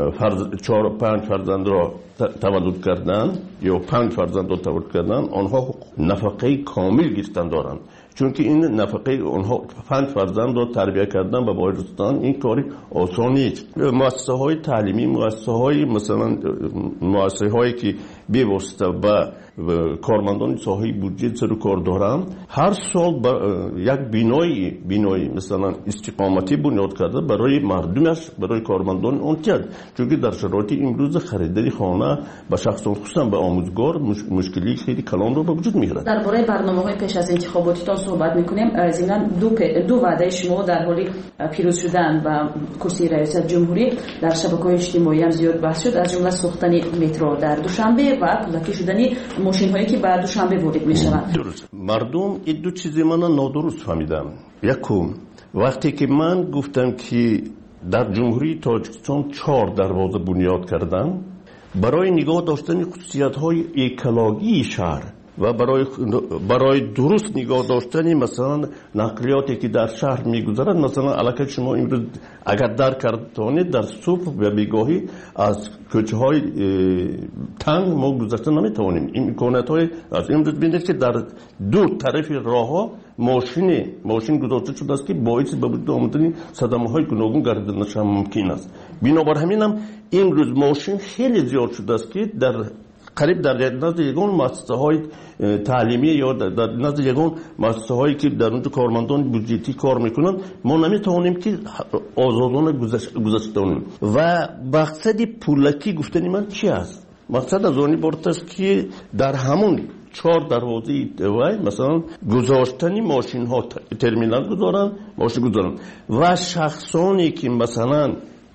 Speaker 15: 4-5 فرزند را تولد کردن یا 5 فرزند را تولد کردن، آنها نفقه کامل گرفتن دارند، چون که این نفقه آنها 5 فرزند را تربیت کردن و باید رسیدن این کاری آسان نیست. مؤسسه های تعلیمی، مؤسسه های مثلا مؤسسه هایی که بی‌واسطه و کارمندان ساحه بودجه سر کار دارن، هر سال یک بینایی مثلا استقامتی بنیاد کرده برای مردمش، برای کارمندان اون کرد، چون که در شرایط امروز خریداری خانه به شخصان خصوصا به آموزگار مشکلی خیلی کلان رو به وجود میاره.
Speaker 9: درباره برنامه‌های پیش از انتخاباتتان صحبت می‌کنیم. زینا دو وعده شما در حال پیروز شدن و کرسی ریاست جمهوری در شبکه‌های اجتماعی هم زیاد بحث شد، از جمله ساختن مترو در دوشنبه و پولکی شدن ماشین هایی که بعد دوشنبه وارد میشوند.
Speaker 15: درست. مردم این دو چیز من نادرست فهمیدن. یکم وقتی که من گفتم که در جمهوری تاجیکستان 4 دروازه بنیاد کردن برای نگاه داشتن خصوصیت های اکولوژی شهر و برای درست نگاه داشتن مثلا نقلیاتی که در شهر میگذرد، مثلا علاقه شما امروز اگر در کردید در صبح و بیگاهی از کوچه های تنگ ما گذشته نمیتوانیم. این امکانات های از امروز ببینید که در دو طرف راه ها ماشین گذاشته شده است که باعث به وجود آمدن صدمه های گوناگون گردیدنش هم ممکن است. بنابر همین هم امروز ماشین خیلی زیاد شده است که در قریب در نزد یگان مؤسسه های تعلیمی یا در نزد یگان مؤسسه هایی که در اونجا کارمندان بودجتی کار میکنن ما نمیتوانیم که آزادانه گذشته کنیم. و مقصد پولکی گفتنی من چی است؟ مقصد از آنی بارت است که در همون 4 دروازه مثلا گذاشتنی ماشین ها ترمینال گذارن، ماشین گذارن و شخصانی که مثلا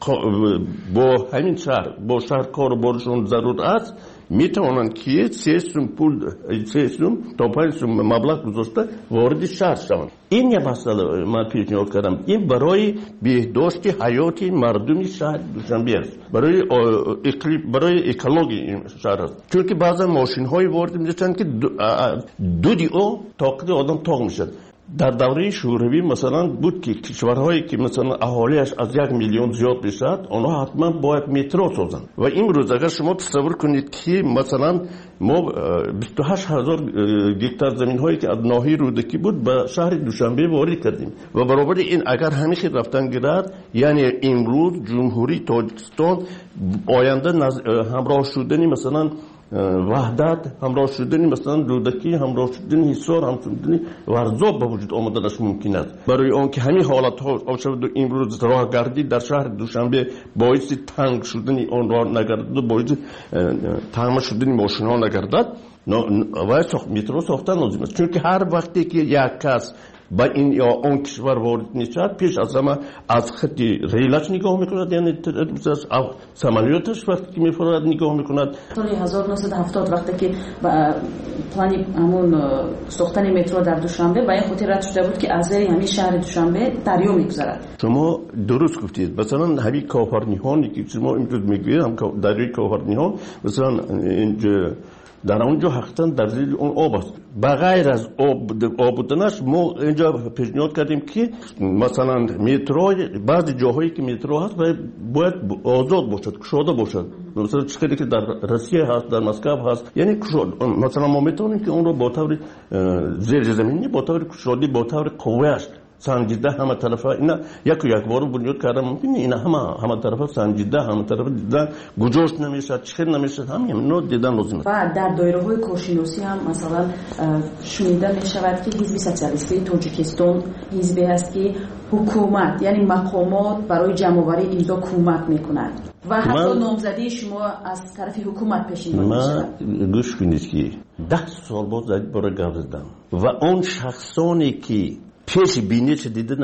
Speaker 15: با همین شهر با شهر کار بارشون ضرور است میتوانند که 3 سوم تا 5 سوم مبلغ گذاشته وارد شهر شوند. این یه مسئله من پیشنهاد کردم، این برای بهداشت حیات مردم شهر دوشنبه است، برای اکولوژی شهر است، چون که بعضا ماشین های وارد میشن که 2 دیو طاقت آدم تاق میشن. در دوره شوروی مثلا بود که کشورهایی که مثلا اهالیش از 1 میلیون زیاد بشد آنها حتما باید مترو سازند. و این روز اگر شما تصور کنید که مثلا ما 28,000 گکتار زمین هایی که از ناحیه رودکی بود به شهر دوشنبه وارد کردیم و برابر این اگر همیشه رفتن گرد، یعنی امروز جمهوری تاجیکستان آینده همراه شدنی مثلا وحدت، همراه شدنی مثلا رودکی، همراه شدنی حصار، همراه شدنی ورزاب به وجود آمدنش ممکن است. برای آنکه همین حالت ها شود امروز راه گردی در شهر دوشنبه باعث تنگ شدنی آن راه نگردد و باعث تنگ شدنی ماشین ها نگردد و مترو ساختن لازم است، چون که هر وقتی که یک کس با این یا اون کشور وارد میشد پیش از همه از خط ریلش نگاه میکند، یعنی سمالیاتش وقتی میفرد نگاه میکند.
Speaker 21: سال 1970 وقتی که پلانی همون ساختن مترو در دوشنبه با این خاطر رد شده بود که از همین شهر دوشنبه دریا میگذرد.
Speaker 15: شما درست گفتید. مثلا همین کاپرنیهانی که شما امروز میگویید، هم دریای کاپرنیهان مثلا اینجا در اونجا حقیقتا در زیر اون آب است. بغیر از آب بودنش ما اینجا پیشنهاد کردیم که مثلا مترو بعضی جاهایی که مترو هست باید آزاد باشد، گشاده باشد. مثلا چیزی که در روسیه هست، در مسکو هست، یعنی مثلا ما میتونیم که اون رو با طور زیر زمینی، با طور گشاده، با طور قویش سنجیده همه طرفه اینا یک بار بنیاد کردن ممکنه اینا همه طرفه سنجیده، همه طرفه دیدن گذاشت نمیشه، چخیر نمیشه، همین نوع دیدن لازمه.
Speaker 21: و در دایره‌های کارشناسی هم مثلا شنیده میشود که حزب سوسیالیستی تاجیکستان حزبی است که حکومت یعنی مقامات برای جمع‌آوری امضا کمک میکنند و حتی نامزدی شما از طرف حکومت پیشنهاد میشود.
Speaker 15: من گوش کنید که 10 سال بعد برای گردیدم و اون شخصانی که پیش بینیش دیده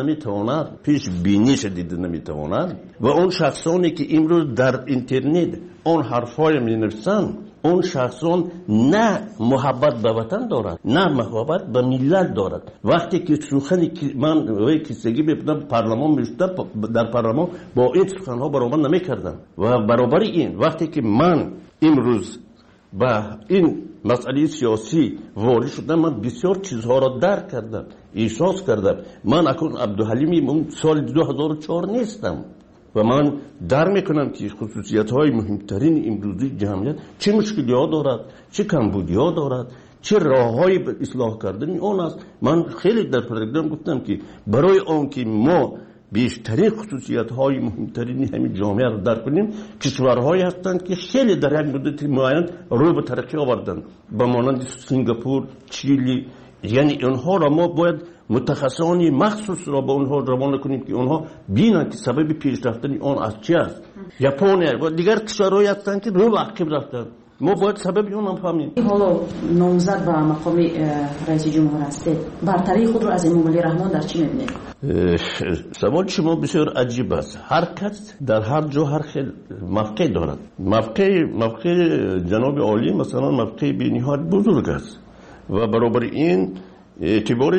Speaker 15: نمیتواند و اون شخصانی که امروز در اینترنت اون حرفای می نویسند، اون شخصان نه محبت به وطن دارد، نه محبت به ملت دارد. وقتی که سخنی که من وی کیسگی بپدم پارلمان میشتم، در پارلمان با این سخنها برابر نمیکردم و برابر این وقتی که من امروز با این مسئله سیاسی وارد شدم، من بسیار چیزها را درک کردم، احساس کردم. من اکنون عبدالحلیمی من سال 2004 نیستم و من در میکنم که خصوصیت های مهمترین امروزی جمعیت چه مشکلی ها دارد، چه کمبودی ها دارد، چه راه های اصلاح کردن اون است. من خیلی در پروگرام گفتم که برای آن که ما بیشترین خصوصیت های مهمترین همین جامعه را درک کنیم، کشورهایی هستند که خیلی در یک مدت معین روی به ترقی آوردند، به مانند سنگاپور، چیلی. یعنی اونها را ما باید متخصصانی مخصوص را به اونها روانه کنیم که اونها بینن که سبب پیشرفتن آن از چی است. ژاپن و دیگر کشورهایی هستند که روی به عقب رفتند، ما باید سبب اون هم فهمیم.
Speaker 21: حالا نامزد به مقام رئیس جمهور هستید، برتری خود رو از امامعلی رحمان در چی می‌بینید؟
Speaker 15: سوال شما بسیار عجیب است. هر کس در هر جا هر خیل موقع دارد. موقع جناب عالی مثلا موقع بی‌نهایت بزرگ است و برابر این اعتبار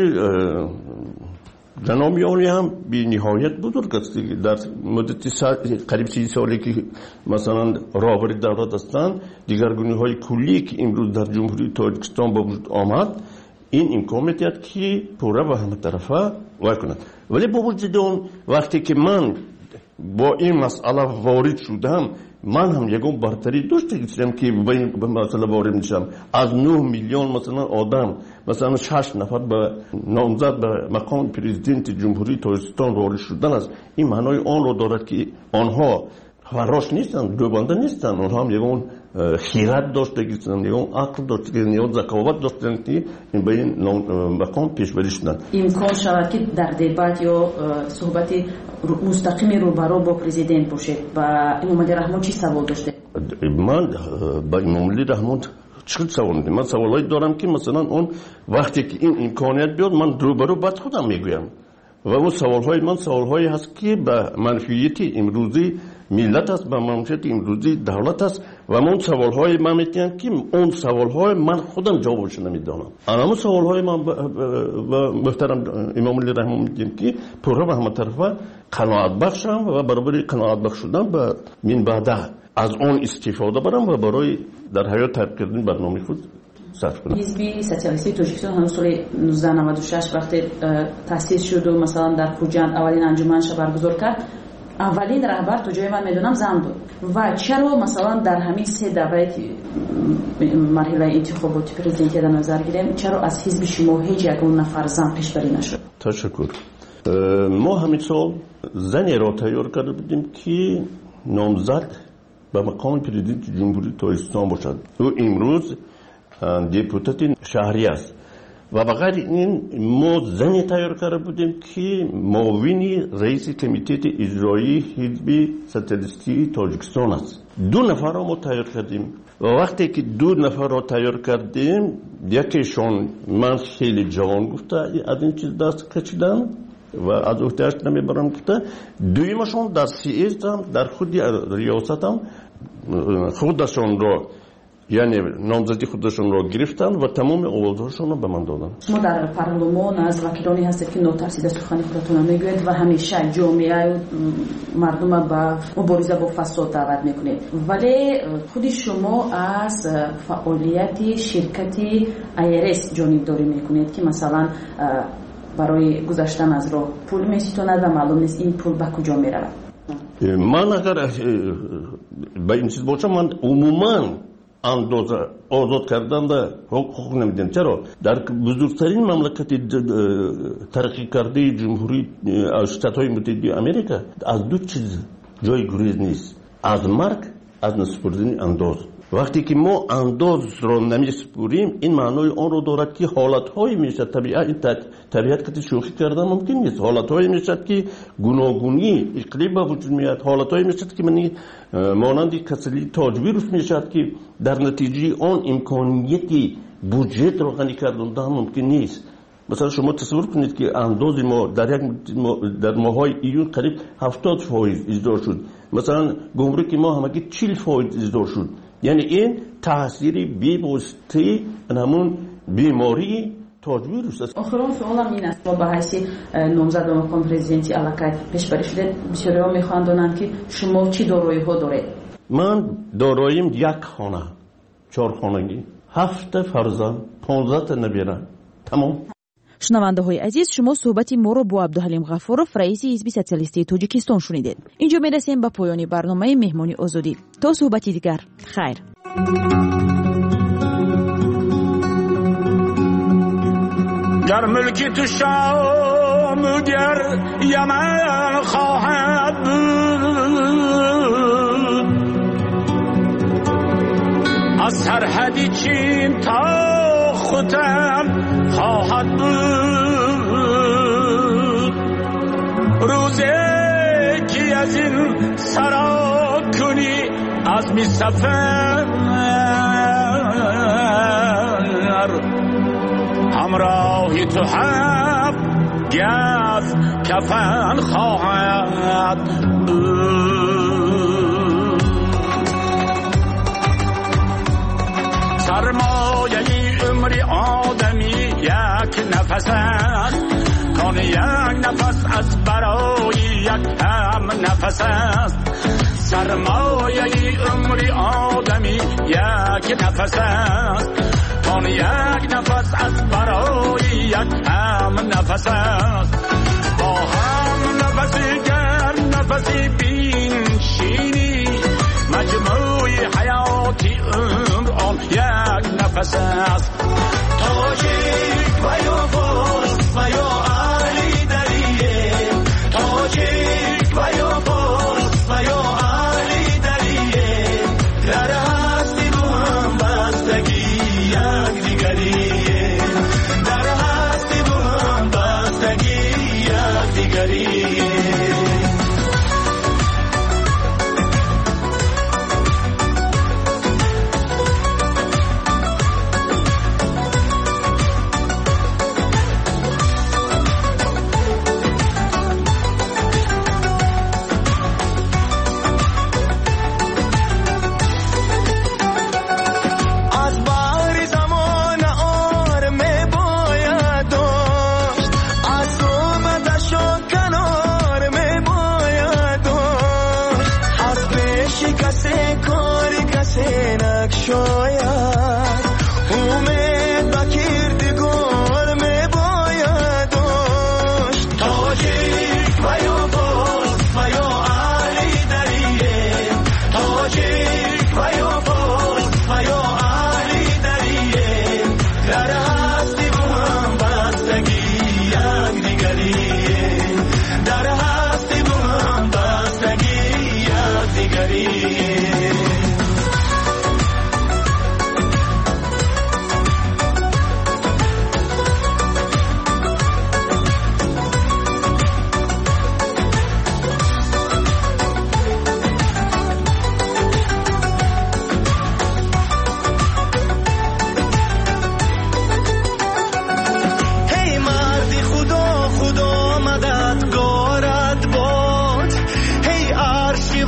Speaker 15: جناب عالی هم بی‌نهایت بزرگ است. در مدت قریب 30 سالی که مثلا راهبر دولت هستند، دیگرگونی‌های کلی که امروز در جمهوری تاجیکستان به وجود آمد، این امکان می‌دهد که پورا و همه طرفه وای کند. ولی با وجود اون وقتی که من با این مسئله وارد شدم، من هم یکم برتری داشتم که به مسئله وارد میشم. از 9 میلیون مثلا آدم مثلا 6 نفر به نامزد به مقام پرزیدنت جمهوری تاجیکستان وارد شدن است. این معنای آن رو دارد که آنها فراش نیستند، گوبنده نیستند، آنها هم یکم خیرت داشته گیستند، یکم عقل داشته گیستند، یکم ذکاوت داشتند که به این مقام پیش بریشتند.
Speaker 21: امکان شود که در دیبات یا صحبت مستقیم روبرو با پرزیدنت باشید و امامعلی رحمان چی سوال داشته؟
Speaker 15: من با امامعلی رحمان چقدر سوال میدیم؟ من سوالایی دارم که مثلا اون وقتی که این امکانیت بیاد من روبرو بعد خودم میگویم و اون سوالهای من سوالهایی هست که به منفعیت امروزی ملت است، به منفعیت امروزی دولت است و من سوالهای من میگم که اون سوالهای من خودم جوابش نمیدانم. اما سوالهای من به محترم امامعلی رحمان میگم که پورا به همه طرفه قناعت بخشم و برابر قناعت بخش شدن به من بعد از اون استفاده برم و برای در حیات طبق کردن برنامه خود
Speaker 21: حزب سوسیالیستی تاجیکستان هم سال 1996 وقتی تأسیس شد و مثلا در خوجند اولین انجمنش برگزار کرد، اولین رهبر تا جای من میدونم زن بود. و چرا مثلا در همین 3 دوره مرحله انتخاباتی پرزیدنتی در نظر گیریم، چرا از حزب شما هیچ یکون نفر زن پیشبری نشد؟
Speaker 15: تشکر. ما همین سال زنی را تیار کرده بودیم که نامزد به مقام پرزیدنت جمهوری تاجیکستان باشد. او امروز دیپوتات شهری است و بغیر این ما زنی تیار کرده بودیم که معاون رئیس کمیته اجرایی حزب سوسیالیستی تاجیکستان است. 2 نفر را ما تیار کردیم و وقتی که 2 نفر را تیار کردیم یکیشون من خیلی جوان گفته از این چیز دست کشیدم و از احتیاج نمیبرم گفته. دویمشون در سیاست هم در خود ریاست هم خودشون را یعنی نامزدی خودشون را گرفتن و تمام آوازهاشون را به من دادن.
Speaker 21: شما در پارلمان از وکیلانی هستید که ناترسیده سخن خودتون را میگوید و همیشه جامعه مردم به مبارزه با فساد دعوت میکنید، ولی خود شما از فعالیت شرکت IRS جانبداری میکنید که مثلا برای گذشتن از راه پول میستاند و معلوم نیست این پول به کجا میرود.
Speaker 15: من اگر به این چیز باشم من عموما اندازه آزاد کردن ده حقوق نمیدیم. چرا؟ در بزرگترین مملکت ترقی کرده جمهوری شتات‌های متحده آمریکا از 2 چیز جای گریز نیست، از مرگ، از نسپردن انداز. وقتی که ما انداز را نمیسپریم این معنای آن را دارد که حالت‌هایی میشه طبیعت که شوخی کردن ممکن نیست. حالت‌هایی میشه که گوناگونی اقلیم به وجود میاد، حالت‌هایی میشه که من مانند کسلی تاجویروس میشه که در نتیجه آن امکانیتی بودجه را غنی کردن ممکن نیست. مثلا شما تصور کنید که انداز ما در ماهای ایون قریب 70% ازدار شد، مثلا گمرک ما همگی 40% ازدار شد. یعنی این تاثیری بی‌واسطه همون بیماری تاجویروس است.
Speaker 21: آخرین سوالم این است، با بحث نامزد به مقام پرزیدنتی علاقه پیش بری شده، بسیارا میخوان دونن که شما چی دارایی ها دارید؟
Speaker 15: من داراییم 1 خانه، 4 خانگی، 7 فرزند، 15 تا نبیره. تمام.
Speaker 9: شنونده های عزیز، شما صحبتی ما رو با عبدالحلیم غفورов رئیس حزب سوسیالیستی تاجیکستان شنیدید. اینجا میرسیم به پایان برنامه مهمانی آزادی. تا صحبتی دیگر، خیر.
Speaker 12: گر ملکی تو شام گر یمن خواهد بود، از سرحدی چین تا خودم خواهد بود. روزی که از این سرا کنی از می سفر همراهی تو هم گز کفن خواهد بود. سرمایه عمری آدمی 1 نفس است، کان 1 نفس از برای 1 هم نفس است. سرمایه عمری آدمی 1 نفس است، کان 1 نفس از برای 1 هم نفس است. با هم نفسی گر نفسی بینشینی، مجموعی حیاتی عمر آن 1 نفس است. تاجیک و یا فارس و یا علی دریه، تاجیک و یا فارس و یا علی دریه، در هستی با هم بستگی یک دیگریه، در هستی با هم بستگی یک دیگریه.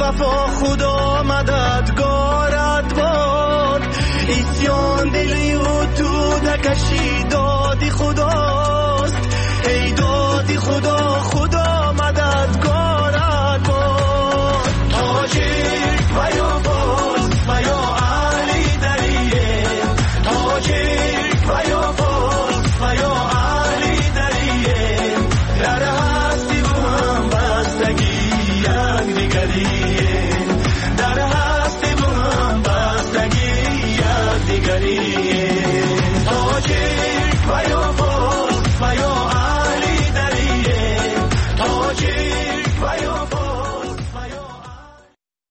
Speaker 16: وفا خدا مددگارت باد اسیان دلی و تو نکشی دادی خداست ای دادی خدا